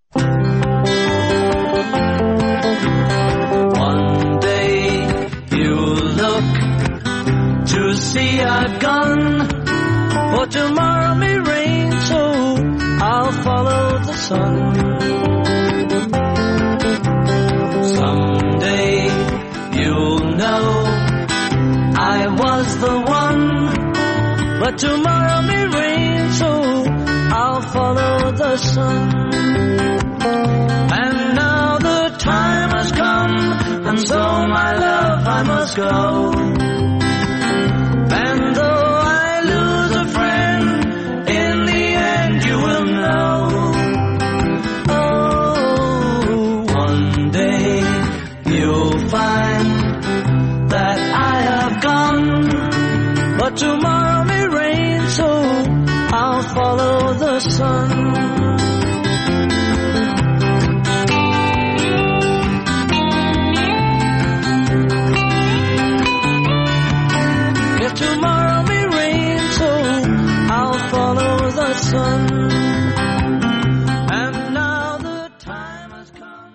One day you look to see I've gone, for tomorrow may rain, so I'll follow the sun. Someday you'll know I was the one, but tomorrow may rain, so I'll follow the sun. And now the time has come, and so my love I must go. And though I lose a friend, in the end you will know. Oh, one day you'll find that I have gone, but tomorrow may rain, so I'll follow the sun. Tomorrow may rain, so I'll follow the sun. And now the time has come.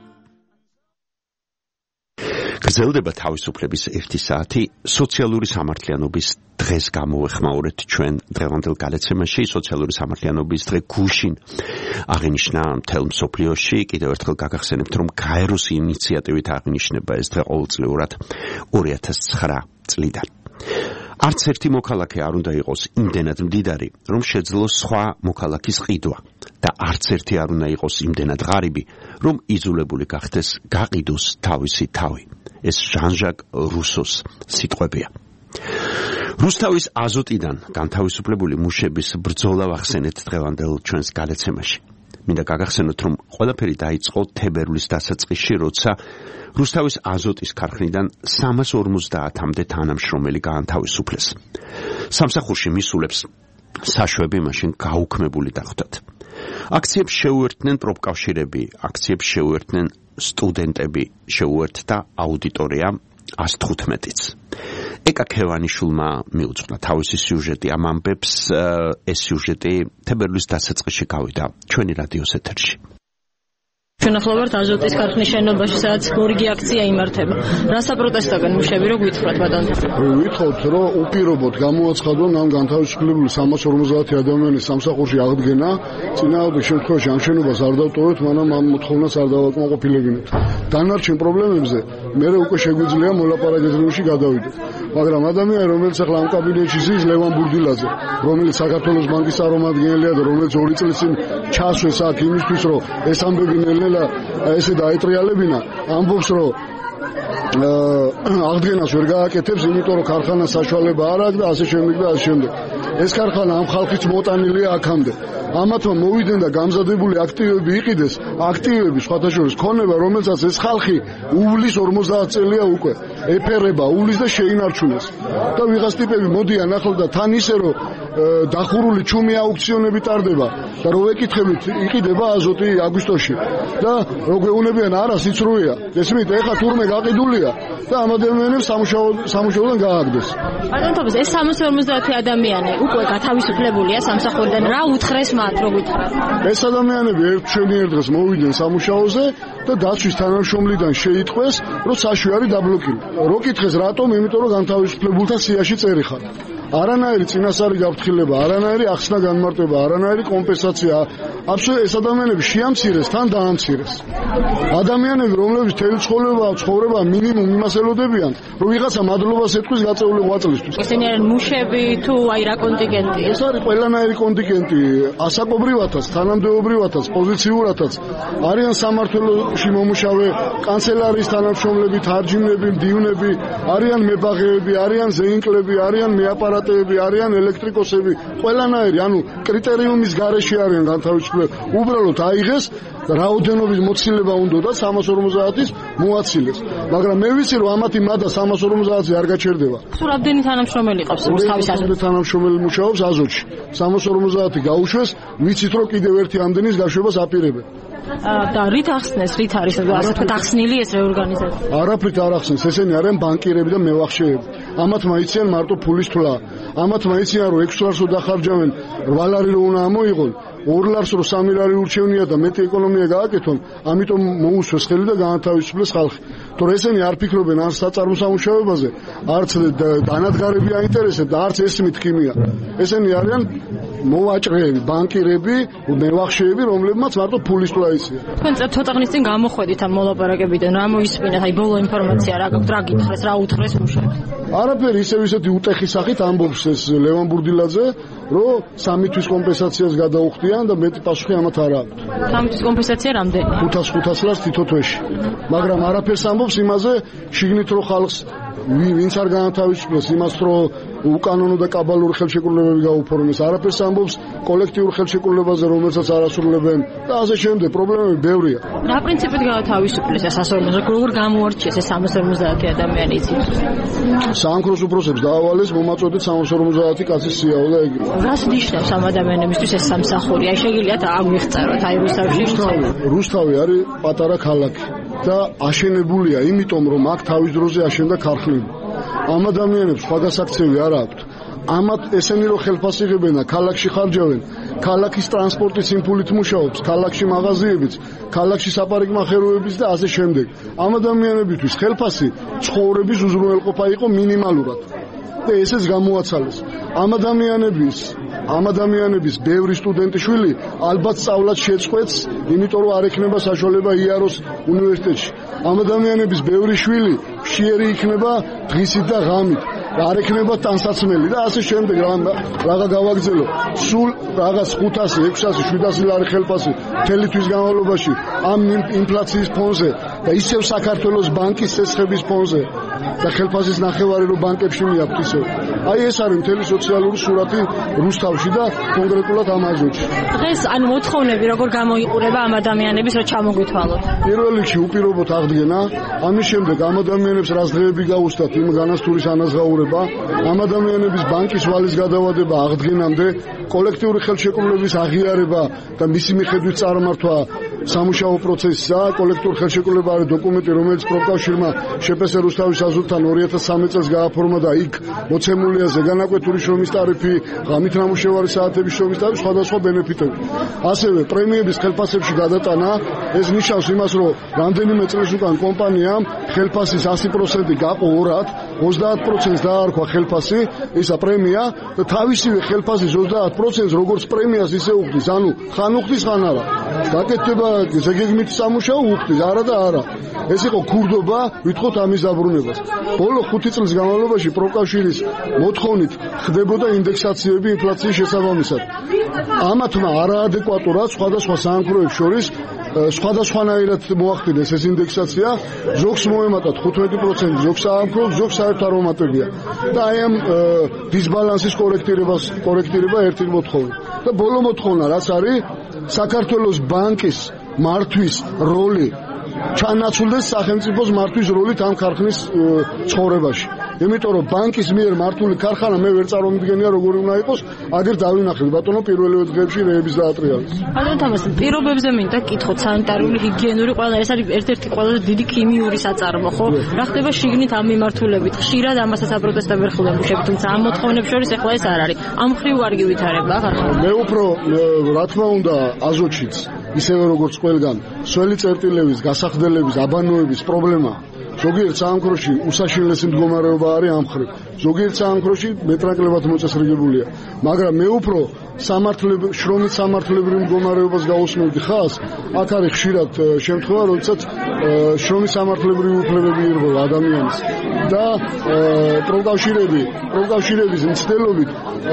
გრძელდება თავისუფლების ერთი საათი სოციალური სამართლიანობის დღეს გამოვეხმაურეთ ჩვენ დღევანდელ გადაცემაში. სოციალური სამართლიანობის დღე გუშინ აღინიშნა მთელ მსოფლიოში. კიდევ ერთხელ გაგახსენებთ, რომ გაეროს ინიციატივით აღინიშნება ეს დღე ყოველწლიურად ორი ათას ცხრა წლიდან. არც ერთი მოქალაქე არ უნდა იყოს იმდენად მდიდარი, რომ შეძლოს სხვა მოქალაქის ყიდვა და არც ერთი არ უნდა იყოს იმდენად ღარიბი, რომ იძულებული გახდეს გაყიდოს თავისი თავი. ეს ჟან-ჟაკ რუსოს სიტყვებია. რუსთავის აზოტიდან განთავისუფლებული მუშების ბრძოლა ვახსენეთ დღევანდელ ჩვენს გადაცემაში. მინდა გაგახსენოთ, რომ ყველაფერი დაიწყო თებერვლის დასაწყისში, როცა რუსთავის აზოტის ქარხნიდან სამას ორმოცდაათამდე თანამშრომელი გაანთავისუფლეს. სამსახურში მისულებს საშვები მაშინ გაუქმებული დახვდათ. აქციებს შეუერთდნენ პროფკავშირები, აქციებს შეუერთდნენ სტუდენტები, შეუერთდა აუდიტორია ას თხუთმეტიც. ეკა ქევანიშვილმა მიუძღვნა თავისი სიუჟეტი ამ ამბებს. ეს სიუჟეტი თებერვლის დასაწყისში გავიდა ჩვენი რადიოს ეთერში. ჩვენ ახლავართ აზოტის ქარხნის შენობაში, სადაც გორიგი აქცია იმართება. რა საპროტესტობენ მუშები, რო გვითხრათ ბატონო? ვითხოვთ, რომ უპირობოდ გამოაცხადონ ამ განთავისუფლებული სამას ორმოცდაათი ადამიანის სამსახურში აღდგენა. წინააღმდეგ შემთხვევაში ამ შენობას არ დავტოვებთ, მანამ ამ მოთხოვნას არ დავაკმაყოფილებინებთ. დანარჩენ პრობლემებზე მე უკვე შეგვიძლია მოლაპარაკებებში გადავიდეთ. მაგრამ ადამიანი, რომელიც ახლა ამ კაბინეტში ზის, ლევან ბურდილაძე, რომელიც საქართველოს ბანკის წარმომადგენელია და რომელიც ორი წლის წინ ჩასვეს აქ იმისთვის, რომ ეს ამბები ნელ-ნელა ესე დაეტრიალებინა, ამბობს, რომ აღდგენას ვერ გააკეთებს, იმიტომ რომ ქარხანა საშუალება არ აქვს და ასე შემდეგ და ასე შემდეგ. ეს ქარხანა ამ ხალხის მოტანილია აქამდე. ამათმა მოვიდნენ და გამზადებული აქტივები იყიდეს, აქტივები სხვათა შორის ქონება, რომელსაც ეს ხალხი უვლის ორმოცდაათ წელია უკვე ეფერება, უვლის და შეინარჩუნეს. და ვიღაც ტიპები მოდიან ახლა და თან ისე რომ დახურული ჩუმი აუქციონები ტარდება და რო ვეკითხებით, იყიდება აზოტი აგვისტოში და რო გვეუბნებიან არა სიცრუეა. ესმით, ეხა თურმე გაყიდულია და ამ ადამიანებს სამუშაოდან გააგდეს. ბატონო, ეს სამას ორმოცდაათი ადამიანი უკვე გათავისუფლებულია სამსახურიდან. რა უთხრეს მათ, რო გითხრათ? ეს ადამიანები ერთ შენიერ დღეს მოვიდნენ სამუშაოზე და დაცვის თანამშრომლიდან შეიტყვეს, რომ საშვე არის დაბლოკილი. რო კითხეს რატომ, იმიტომ რომ განთავისუფლებულთა სიაში წერი ხარ. არანაირი წინასწარი გაფრთხილება, არანაირი ახსნა განმარტება, არანაირი კომპენსაცია. აბსოლუტურად ეს ადამიანები შეამცირეს, თან დაამცირეს. ადამიანები, რომლებიც თელი ცხოვრება, ცხოვრება მინიმუმ იმას ელოდებიან, რომ ვიღაცა მადლობას ეთქვის გაწეული ღვაწლისთვის. ესენი არიან მუშები თუ აი რა კონტინგენტი? ეს არის ყველანაირი კონტინგენტი, ასაკობრივათაც, თანამდებობრივათაც, პოზიციურათაც. არიან სამმართველოში მომუშავე კანცელარიის თანამშრომლები, თარჯიმნები, მდივნები, არიან მებაღეები, არიან ზეინკლები, არიან მეაპარატეები, არიან ელექტრიკოსები, ყველანაირი, ანუ კრიტერიუმის გარეშე არიან განთავისუფლებული. უბრალოდ აიღეს რაოდენობის მოცილება უნდა და სამას ორმოცდაათის მოაცილეს. მაგრამ მე ვიცი რომ ამათი მადა სამას ორმოცდაათზე არ გაჩერდება. თუ რამდენი თანამშრომელი ყავს თავის აზრით? თანამშრომელი მუშაობს აზოტში. სამას ორმოცდაათი გაუშვეს, ვიცით რომ კიდევ ერთი ამდენის გაშვებას აპირებენ. და რით ახსნეს, რით არის ასე თქვა ახსნილი ეს რეორგანიზაცია? არაფრით არ ახსნეს, ესენი არიან ბანკირები და მევახშეები. ამათ მაიციან მარტო ფულის თვლა. ამათ მაიციან რომ ექვს ლარს დახარჯავენ, რვა ლარი რო უნდა ამოიღონ. ორ ლარს რო სამი ლარი ურჩევნია და მეტი ეკონომია გააკეთონ, ამიტომ მოუსვეს ხელი და გაანთავისუფლეს ხალხი. თორე ესენი არ ფიქრობენ არც საწარმო სამუშაოებაზე, არც დანადგარები აინტერესებს და არც ესმით ქიმია. ესენი არიან მოვაჭრეები, ბანკირები, მევახშეები, რომლებმაც მარტო ფულის თვლა იციან. თქვენ ცოტა ხნის წინ გამოხვედით ამ მოლაპარაკებიდან, რა მოისმინეთ, აი ბოლო ინფორმაცია რა გაქვთ, რა გითხრეს, რა უთხრეს მუშებს? არაფერი, ისევ ისეთი утეხის სახით ამბობს ეს ლევან ბურდილაძე, რომ სამი თვის კომპენსაციას გადაუხდიან და მეტი პასუხი ამათ არ აქვს. სამი თვის კომპენსაცია რამდენი? ხუთას ხუთას ლარს თითო თვეში. მაგრამ არაფერს ამბობს იმაზე, შიგნით რო ხალხს ვინც არ გაანთავისუფლეს, იმას რომ უკანონო და კაბალური ხელშეკრულებები გაუფორმეს, არაფერს ამბობს კოლექტიურ ხელშეკრულებაზე, რომელსაც არ ასრულებენ და ასე შემდეგ. პრობლემები ბევრია. რა პრინციპით გაათავისუფლეს ეს სამას ორმოცდაათი? როგორ გამოარჩიეს ეს სამას ორმოცდაათი ადამიანი იცით? საანქროს უფროსებს დაავალეს მომაწოდეთ სამას ორმოცდაათი კაცის სიავალე ეგრევე. რას ნიშნავს ამ ადამიანებისთვის ეს სამსახური? აი შეგიძლიათ აღვიხწეროთ, აი რუსთავში. რუსთავი არის პატარა ქალაქი და აშენებულია იმიტომ რომ აქ თავის დროზე აშენდა ქარხნები. ამ ადამიანებს სხვა გასაქცევი არ აქვთ. ამათ ესენი რო ხელფას იღებენ და ქალაქში ხარჯავენ, ქალაქის ტრანსპორტის იმპულით მუშაობს, ქალაქში მაღაზიებიც, ქალაქში საპარიკმახეროებიც და ასე შემდეგ. ამ ადამიანებისთვის ხელფასი ცხოვრების უზრუნველყოფა იყო მინიმალურად. და ესეც გამოაცალეს. ამ ადამიანების, ამ ადამიანების ბევრი სტუდენტი შვილი ალბათ სწავლაც შეწყვეტს, იმიტომ რომ არ ექნება საშუალება იაროს უნივერსიტეტში. ამ ადამიანების ბევრი შვილი მშიერი იქნება დღისით და ღამით. არ ექნება ტანსაცმელი და ასე შემდეგ რაღა გავაგზელო. სულ რაღაც ხუთასი, ექვსასი, შვიდასი ლარი ხელფასი მთელი თვის განმავლობაში ამ ინფლაციის ფონზე და ისევ საქართველოს ბანკის წესხების ფონზე და ხელფასის ნახევარი რო ბანკებში მიაქვთ ისევ. აი ეს არის მთელი სოციალური სურათი რუსთავში და კონკრეტულად ამ აზოტში. დღეს ანუ მოთხოვნები როგორ გამოიყურება ამ ადამიანების რომ ჩამოგვითვალოთ? პირველ რიგში უპირობოდ აღდგენა, ამის შემდეგ ამ ადამიანებს რას დღეები გაუსტათ იმ განასტურის ანაზღაურება, ამ ადამიანების ბანკის ვალის გადავადება აღდგენამდე, კოლექტიური ხელშეკრულების აღიარება და მისი მიხედვით წარმართვა სამუშაო პროცესისა, კოლექტიური ხელშეკრულება არის დოკუმენტი, რომელიც პროფკავშირმა შეპეს რუსთავის აზოტთან ორი ათას სამი წელს გააფორმა და იქ მოცემულია ზეგანაკვეთური შრომის ტარიფი, ღამით ნამუშევარი საათების შრომის ტარიფი, სხვადასხვა ბენეფიტები. ასევე პრემიების ხელფასებში გადატანა, ეს ნიშნავს იმას, რომ რამდენიმე წლის უკან კომპანიამ ხელფასის ასი პროცენტი გაყო ორად, ოცდაათ პროცენტს დაარქვა ხელფასი, ისა პრემია და თავისივე ხელფასის ოცდაათ პროცენტს როგორც პრემიას ისე უხდის, ანუ ხან უხდის, ხან არა. გაკეთდება ზეგეგმით სამუშაო უხდის, არა და არა. ეს იყო ქურდობა, ვითხოვთ ამის დაბრუნებას. ბოლო ხუთი წლის განმავლობაში პროფკავშირის მოთხოვნით ხდებოდა ინდექსაციები ინფლაციის შესაბამისად. ამათმა არაადეკვატურად სხვადასხვა საანქროებს შორის სხვადასხვანაირად მოახდინეს ეს ინდექსაცია, ზოგს მოემატათ თხუთმეტი პროცენტი, ზოგს საანქროს, ზოგს საერთო არ მომატებია. და აი ამ დისბალანსის კორექტირებას კორექტირება ერთი მოთხოვნა. და ბოლო მოთხოვნა რაც არის საქართველოს ბანკის მართვის როლი ჩანაცვლდეს სახელმწიფოს მართვის როლით ამ ქარხნის ცხოვრებაში. იმიტომ რომ ბანკის მიერ მართული ქარხანა მე ვერ წარმომიდგენია როგორი უნდა იყოს, აგერ დავინახეთ ბატონო პირველივე დღეებში რეების დაატრიალეს. ბატონო თამას, პირობებზე მინდა კითხოთ, სანიტარული, ჰიგიენური, ყველა ეს არის ერთ-ერთი ყველაზე დიდი ქიმიური საწარმო, ხო? რა ხდება შიგნით ამ მიმართულებით? ხშირად ამასაც აპროტესტებ ვერ ხდებოდი, თუმცა ამ მოთხოვნებს შორის ახლა ეს არ არის. ამ ხრივ არ გივითარება ქარხანა. მე უფრო რა თქმა უნდა აზოტშიც ისევე როგორც ყველგან, სველი წერტილების, გასახდელების, აბანოების პრობლემა. ზოგიერთ საამქროში უსაშინლესი მდგომარეობა არის ამ მხრივ. ზოგიერთ საამქროში მეტრაკლებად მოწესრიგებულია, მაგრამ მე უფრო სამართლებრივ შრომის სამართლებრივ მდგომარეობას გავუსმენდი ხალხს. აქ არის ხშირად შემთხვევა, როდესაც შრომის სამართლებრივი უფლებები ირღვევა ადამიანის და პროკავშირები, პროკავშირების მცდელობით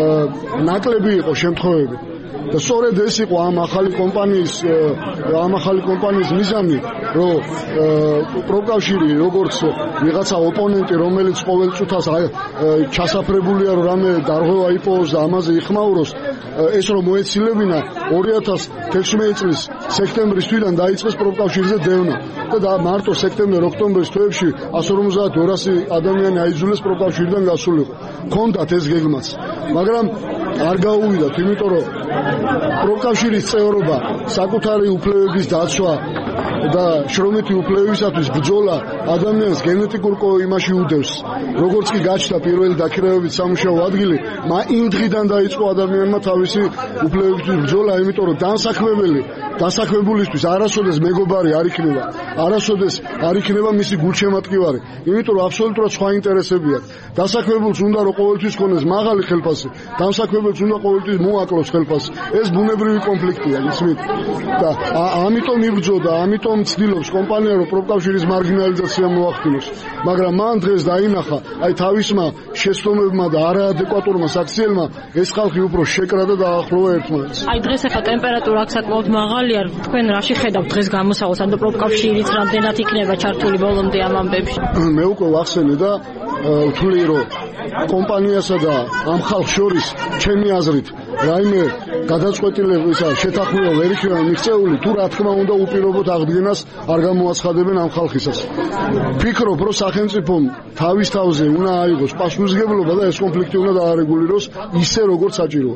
ნაკლები იყო შემთხვევები. და სწორედ ეს იყო ამ ახალი კომპანიის ამ ახალი კომპანიის მიზანი, რომ პროკავშირი როგორც ვიღაცა ოპონენტი, რომელიც ყოველ წუთას ჩასაფრებულია, რომ რამე დარღვევა იპოვოს და ამაზე იხმაუროს, ეს რომ მოეცილებინა ორი ათას თერთმეტი წლის სექტემბრის თვიდან დაიწყეს პროკავშირზე დევნა და მარტო სექტემბერ-ოქტომბრის თვეებში εκατს ორმოცდაათ ორასი ადამიანი აიძულეს პროკავშირიდან გასულიყო. ჰქონდათ ეს გეგმაც, მაგრამ არ გაუვიდათ, იმიტომ რომ პროკავშირის წევრობა, საკუთარი უფლებების დაცვა და შრომითი უფლებებისათვის ბრძოლა ადამიანს გენეტიკურ იმაში უდევს. როგორც კი გაჩნდა პირველი დაქირავებით სამუშაო ადგილი, იმ დღიდან დაიწყო ადამიანმა თავისი უფლებების ბრძოლა, იმიტომ რომ დასაქმებელი დასაქმებულისთვის არასოდეს მეგობარი არ იქნება, არასოდეს არ იქნება მისი გულშემატკივარი, იმიტომ რომ აბსოლუტურად სხვა ინტერესები აქვს. დასაქმებულს უნდა რომ ყოველთვის ქონდეს მაღალი ხელფასი, დამსაქმებელს უნდა ყოველთვის მოაკლოს ხელფასი. ეს ბუნებრივი კონფლიქტია, ისმით. და ამიტომ იბრძოდა, ამიტომ ცდილობს კომპანია რომ პროკავშირის მარგინალიზაცია მოახდინოს. მაგრამ მან დღეს დაინახა, აი თავისმა შეცდომებმა და არაადეკვატურმა საქციელმა ეს ხალხი უფრო შეკრა და დაახლოვა ერთმანეთს. აი დღეს ახლა ტემპერატურა აქ საკმაოდ მაღალია, თქვენ რაში ხედავთ დღეს გამოსავალს, ანუ პროკავშირიც რამდენად იქნება ჩართული ბოლომდე ამ ამბებში? მე უკვე ვახსენე და ვთვლი რომ კომპანიასა და ამ ხალხს შორის ჩემი აზრით რაიმე გადაწყვეტილებისა შეთანხმება ვერ იქნება მიღწეული, თუ რა თქმა უნდა უპირობოდ აღდგენას არ გამოაცხადებენ ამ ხალხისას. ფიქრობ, რომ სახელმწიფომ თავის თავზე უნდა აიღოს პასუხისმგებლობა და ეს კონფლიქტი უნდა დაარეგულიროს ისე როგორც საჭიროა.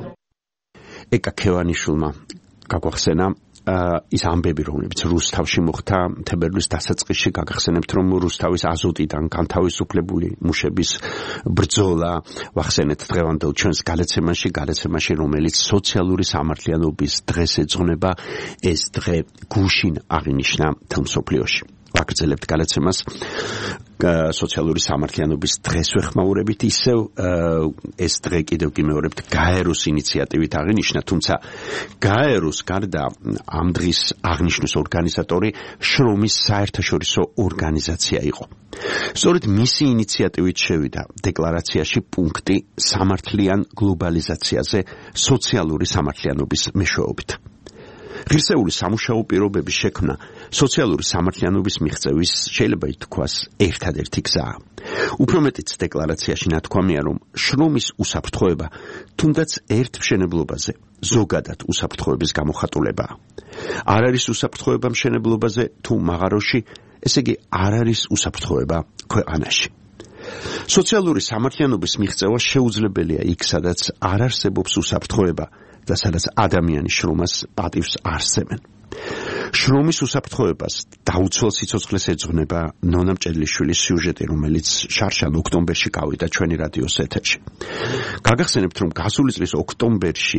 ეკა ქევანიშვილმა გაგვახსენა ის ამბები, რომლებიც რუსთავში მოხდა თებერვლის დასაწყისში, გაგახსენებთ, რომ რუსთავის აზოტიდან განთავისუფლებული მუშების ბრძოლა ვახსენეთ დღევანდელ ჩვენს გადაცემაში, გადაცემაში, რომელიც სოციალური სამართლიანობის დღეს ეძღვნება, ეს დღე გუშინ აღინიშნა მთელ მსოფლიოში. ვაგრძელებთ გადაცემას სოციალური სამართლიანობის დღეს ვეხმაურებით, ისევ ეს დღე კიდევ კი მეორებთ გაეროს ინიციატივით აღინიშნა, თუმცა გაეროს გარდა ამ დღის აღნიშვნის ორგანიზატორი შრომის საერთაშორისო ორგანიზაცია იყო. სწორედ მისი ინიციატივით შევიდა დეკლარაციაში პუნქტი სამართლიან გლობალიზაციაზე სოციალური სამართლიანობის მეშვეობით. ღირსეული სამუშაო პირობების შექმნა სოციალური სამართლიანობის მიღწევის შეიძლება ითქვას ერთადერთი გზაა. უფრო მეტიც დეკლარაციაში ნათქვამია, რომ შრომის უსაფრთხოება თუნდაც ერთ მშენებლობაზე ზოგადად უსაფრთხოების გამოხატულებაა. არ არის უსაფრთხოება მშენებლობაზე თუ მაღაროში, ესე იგი არ არის უსაფრთხოება ქვეყანაში. სოციალური სამართლიანობის მიღწევა შეუძლებელია იქ, სადაც არ არსებობს უსაფრთხოება და სადაც ადამიანის შრომას პატივს არსებენ. შრომის უსაფრთხოებას დაუცველ სიცოცხლეს ეძღვნება ნონა მჭედლიშვილის სიუჟეტი, რომელიც შარშან ოქტომბერში გავიდა ჩვენი რადიოს ეთერში. გაგახსენებთ, რომ გასული წლის ოქტომბერში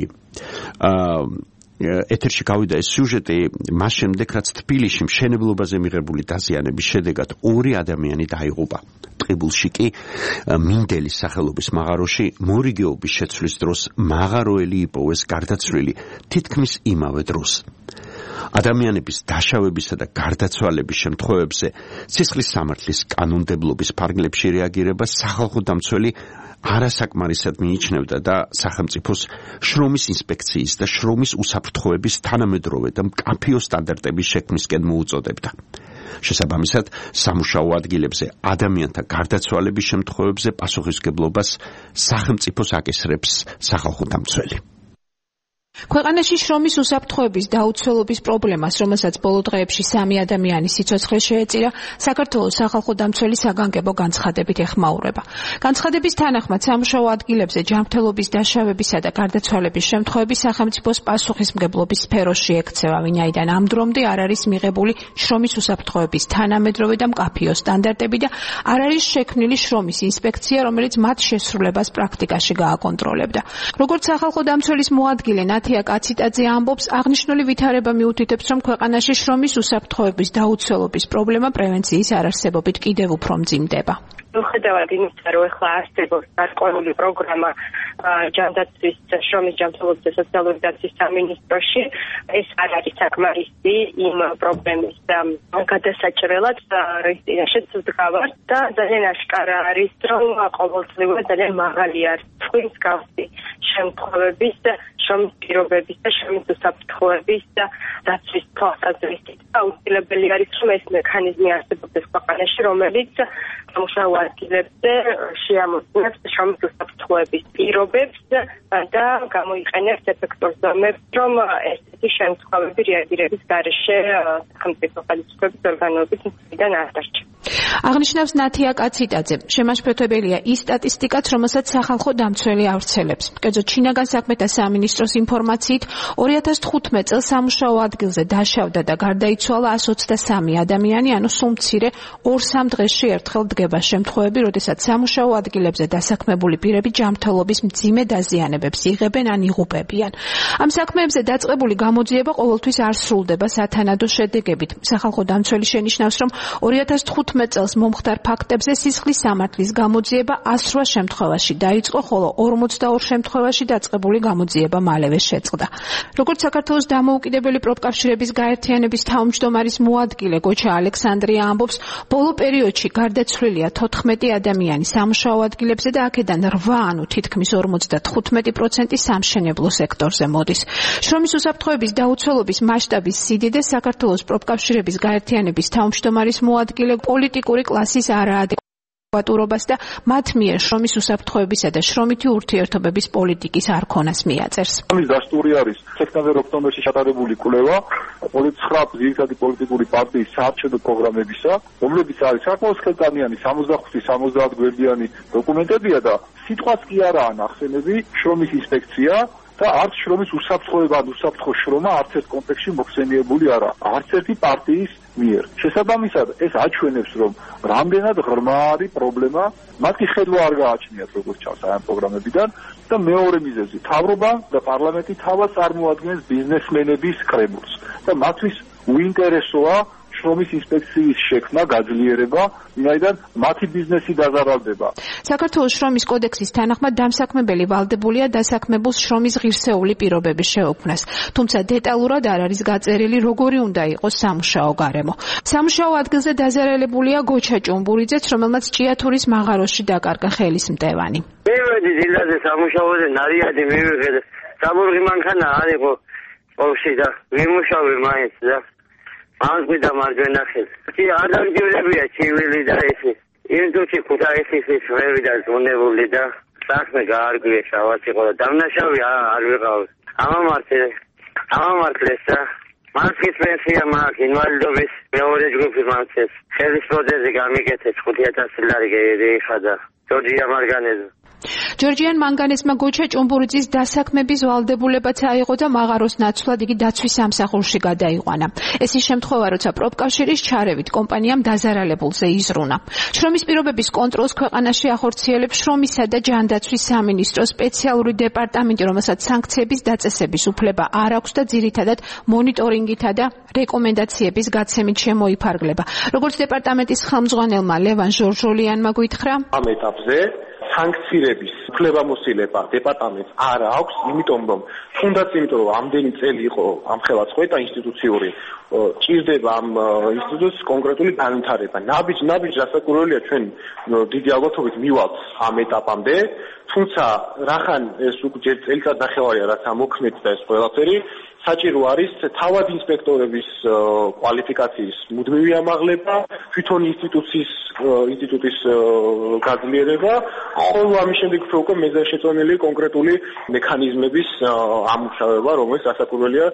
ეთერში გავიდა ეს სიუჟეტი მას შემდეგ, რაც თბილისში მშენებლობაზე მიღებული დაზიანების შედეგად ორი ადამიანი დაიღუპა. ტყიბულში კი მინდელის სახელობის მაღაროში მორიგეობის შეცვლის დროს მაღაროელი იპოვეს გარდაცვლილი თითქმის იმავე დროს. ადამიანების დაშავებისა და გარდაცვალების შემთხვევებზე სისხლის სამართლის კანონმდებლობის ფარგლებში რეაგირება სახალხო დამცველი არასაკმარისად მიიჩნევდა და სახელმწიფოს შრომის ინსპექციის და შრომის უსაფრთხოების თანამედროვე და მკაფიო სტანდარტების შექმნისკენ მოუწოდებდა. შესაბამისად, სამუშაო ადგილებზე ადამიანთა გარდაცვალების შემთხვევებზე პასუხისმგებლობას სახელმწიფოს აკისრებს სახალხო დამცველი. ქვეყანაში შრომის უსაფრთხოების დაუცველობის პრობლემას, რომელსაც ბოლო დღეებში სამი ადამიანის სიცოცხლე შეეწირა, საქართველოს სახალხო დამცველი საგანგებო განცხადებით ეხმაურება. განცხადების თანახმად, სამუშაო ადგილებზე ჯანმრთელობის დაშავებისა და გარდაცვალების შემთხვევები სახელმწიფოს პასუხისმგებლობის სფეროში ექცევა, ვინაიდან ამ დრომდე არ არის მიღებული შრომის უსაფრთხოების თანამედროვე და მკაფიო სტანდარტები და არ არის შექმნილი შრომის ინსპექცია, რომელიც მათ შესრულებას პრაქტიკაში გააკონტროლებდა. როგორც სახალხო დამცველის მოადგილე ნათია კაციტაძე ამბობს, აღნიშნული ვითარება მიუთითებს, რომ ქვეყანაში შრომის უსაფრთხოების დაუცველობის პრობლემა პრევენციის არარსებობით კიდევ უფრო მძიმდება. მიუხედავად იმისა, რომ ახლა არსებობს გარკვეული პროგრამა ჯანდაცვის, შრომის ჯანმრთელობის და სოციალური დაცვის სამინისტროში, ეს არ არის საკმარისი იმ პრობლემის გადასაჭრელად, რის წინაშეც ვდგავართ და ძალიან აშკარა არის, რომ ყოველწლიურად ძალიან მაღალი არის თქვის მსგავსი შემთხვევების, შრომის პირობების და შრომის უსაფრთხოების დაცვის თვალსაზრისით. აუცილებელი არის, რომ ეს მექანიზმი არსებობდეს ქვეყანაში, რომელიც სამუშაო ადგილებზე შეამოწმებს შრომის უსაფრთხოების პირობებს და გამოიყენებს ეფექტურ ზომებს, რომ ესეთი შემთხვევები რეაგირების გარეშე სახელმწიფო ხელისუფლების ორგანოების მხრიდან არ დარჩა. აღნიშნავს ნათია კაციტაძე, შემაშფოთებელია ის სტატისტიკაც, რომელსაც სახალხო დამცველი ავრცელებს. კერძოდ, შინაგან საქმეთა სამინისტროს ინფორმაციით, ორი ათას თხუთმეტ წელს სამუშაო ადგილზე დაშავდა და გარდაიცვალა εκατს ოცდასამი ადამიანი, ანუ სულ მცირე ორ-სამ დღეში ერთხელ დგება შემთხვევები, როდესაც სამუშაო ადგილებზე დასაქმებული პირები ჯანმრთელობის მძიმე დაზიანებებს იღებენ ან იღუპებიან. ამ საქმეებზე დაწყებული გამოძიება ყოველთვის არ სრულდება სათანადო შედეგებით. სახალხო დამცველი შენიშნავს, რომ ორი ათას თხუთმეტ წელს მომხდარ ფაქტებზე სისხლის სამართლის გამოძიება εκατს რვა შემთხვევაში დაიწყო, ხოლო ორმოცდაორ შემთხვევაში დაწყებული გამოძიება მალევე შეწყდა. როგორც საქართველოს დამოუკიდებელი პროფკავშირების გაერთიანების თავმჯდომარის მოადგილე გოჩა ალექსანდრია ამბობს, ბოლო პერიოდში გარდაცვლილია თოთხმეტი ადამიანი სამუშაო ადგილებზე და აქედან რვა, ანუ თითქმის ორმოცდათხუთმეტი პროცენტი სამშენებლო სექტორზე მოდის. შრომის უსაფრთხოების დაუცველობის მასშტაბის სიდიდე საქართველოს პროფკავშირების გაერთიანების თავმჯდომარის მოადგილე პოლიტიკური კლასის არაადეკვატურობას და მათ მიერ შრომის უსაფრთხოებისა და შრომითი ურთიერთობების პოლიტიკის არქონას მიაწერს. ამის დასტური არის სექტემბერ ოქტომბერში ჩატარებული კვლევა ცხრა ძირითადი პოლიტიკური პარტიის საარჩევნო პროგრამებისა, რომლებიც არის საკმაოდ ხელტანიანი სამოცდახუთი სამოცდაათ გვერდიანი დოკუმენტებია და სიტყვაც კი არაა ნახსენები შრომის ინსპექცია და არც შრომის უსაფრთხოება ან უსაფრთხო შრომა არც ერთ კონტექსტში მოხსენიებული არა, არც ერთი პარტიის მიერ. შესაბამისად, ეს აჩვენებს, რომ რამდენად ღრმა არის პრობლემა, მათი ხედვა არ გააჩნიათ როგორც ჩანს ამ პროგრამებიდან და მეორე მიზეზი, მთავრობა და პარლამენტი თავად წარმოადგენს ბიზნესმენების კრებულს და მათთვის უინტერესოა შრომის ინსპექციის შექმნა, გაძლიერება, ვინაიდან მათი ბიზნესი დაზარალდება. საქართველოს შრომის კოდექსის თანახმად დამსაქმებელი ვალდებულია დასაქმებულს შრომის ღირსეული პირობების შეუქმნას, თუმცა დეტალურად არ არის გაწერილი, როგორი უნდა იყოს სამუშაო გარემო. სამუშაო ადგილზე დაზარალებულია გოჩა ჭუმბურიძეც, რომელმაც ჭიათურის მაღაროში დაკარგა ხელის მტევანი. მივედი დილაზე სამუშაოზე, ნარიადი მივიღე. საბურღი მანქანა არ იყო ოვში და ვიმუშავე მაინც და ამგვი და მარჯვენა ხელი. კი ადაგდებია ჩივილი და ესე. იმ დროში ქუთაისის ვერი და ზონებული და საქმე გაარგვია შავაც იყო და დამნაშავე არ ვიყავ. ამამართლე ამამართლეს და მასკის პენსია მაქვს, ინვალიდობის მეორე ჯგუფი მაქვს. ხელის პროთეზი გამიკეთეს ხუთი ათასი ლარი გეიხადა. ჯორჯია მარგანეზა. ჯორჯიან მანგანესმა გოჩა ჭუმბურიძის დასაქმების ვალდებულებაც აიღო და მაღაროს ნაცვლად იგი დაცვის სამსახურში გადაიყვანა. ეს ის შემთხვევა, როცა პროფკავშირის ჩარევით კომპანიამ დაზარალებულზე იზრუნა. შრომის პირობების კონტროლს ქვეყანაში ახორციელებს შრომისა და ჯანდაცვის სამინისტროს სპეციალური დეპარტამენტი, რომელსაც სანქციების დაწესების უფლება არ აქვს და ძირითადად მონიტორინგითა და რეკომენდაციების გაცემით შემოიფარგლება. როგორც დეპარტამენტის ხელმძღვანელმა ლევან ჟორჟოლიანმა გითხრა, ამ ეტაპზე სანქცირების უფლებამოსილება დეპარტამენტს არ აქვს, იმიტომ რომ თუნდაც იმიტომ რომ ამდენი წელი იყო ამხელა წყვეტა ინსტიტუციური, ჭირდება ამ ინსტიტუტს კონკრეტული განვითარება. ნაბიჯ ნაბიჯ რასაკვირველია, ჩვენ დიდი ალბათობით მივალთ ამ ეტაპამდე, თუმცა რახან ეს უკვე წელიწად ნახევარია რაც ამოქმედდა და ეს ყველაფერი საჭირო არის თავად ინსპექტორების კვალიფიკაციის მუდმივი ამაღლება, თვითონ ინსტიტუციის ინსტიტუტის გაძლიერება, ხოლო ამის შემდეგ უკვე მეზაშეწონილი კონკრეტული მექანიზმების ამუშავება, რომელიც რასაკვირველია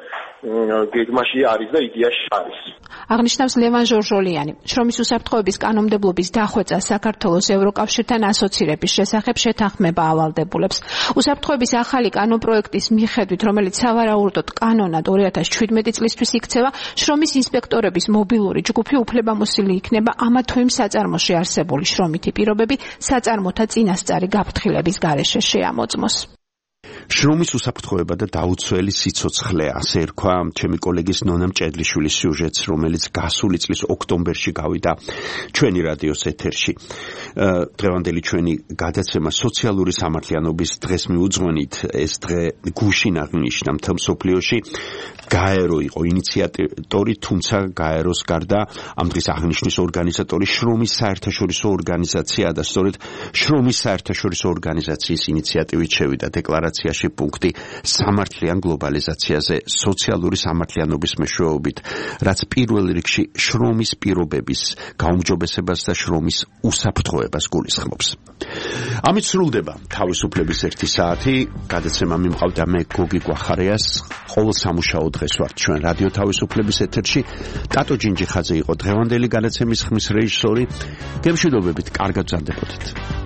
გეგმაში არის და იდეაში არის. აღნიშნავს ლევან ჟორჟოლიანი. შრომის უსაფრთხოების კანონმდებლობის დახვეწა საქართველოს ევროკავშირთან ასოცირების შესახებ შეთანხმება ავალდებულებს. უსაფრთხოების ახალი კანონპროექტის მიხედვით, რომელიც სავარაუდოდ კანონად ორი ათას შვიდმეტი წლისთვის იქცევა, შრომის ინსპექტორების მობილური ჯგუფი უფლებამოსილი იქნება ამა თუ იმ საწარმოში არსებული შრომითი პირობები საწარმოთა წინასწარი გაფრთხილების გარეშე შეამოწმოს. შრომის უსაფრთხოება და დაუცველი სიცოცხლე, ასე ერქვა ჩემი კოლეგის ნონა მჭედლიშვილის სიუჟეტს, რომელიც გასული წლის ოქტომბერში გავიდა ჩვენი რადიოს ეთერში. დღევანდელი ჩვენი გადაცემა სოციალური სამართლიანობის დღეს მიუძღვენით, ეს დღე გუშინ აღინიშნა მთელ მსოფლიოში. გაერო იყო ინიციატორი, თუმცა გაეროს გარდა ამ დღის აღნიშვნის ორგანიზატორი შრომის საერთაშორისო ორგანიზაცია და სწორედ შრომის საერთაშორისო ორგანიზაციის ინიციატივით შევიდა დეკლარაციაში პუნქტი სამართლიან გლობალიზაციაზე სოციალური სამართლიანობის მეშვეობით, რაც პირველ რიგში შრომის პირობების გაუმჯობესებას და შრომის უსაფრთხოებას გულისხმობს. ამით სრულდება თავისუფლების ერთი საათი. გადაცემა მიმყავდა მე გოგი გვახარიას. ყოველ სამუშაო დღეს ვართ ჩვენ რადიო თავისუფლების ეთერში. ტატო ჯინჯიხაძე იყო დღევანდელი გადაცემის ხმის რეჟისორი. გემშვიდობებით, კარგად გრძანდებოდეთ.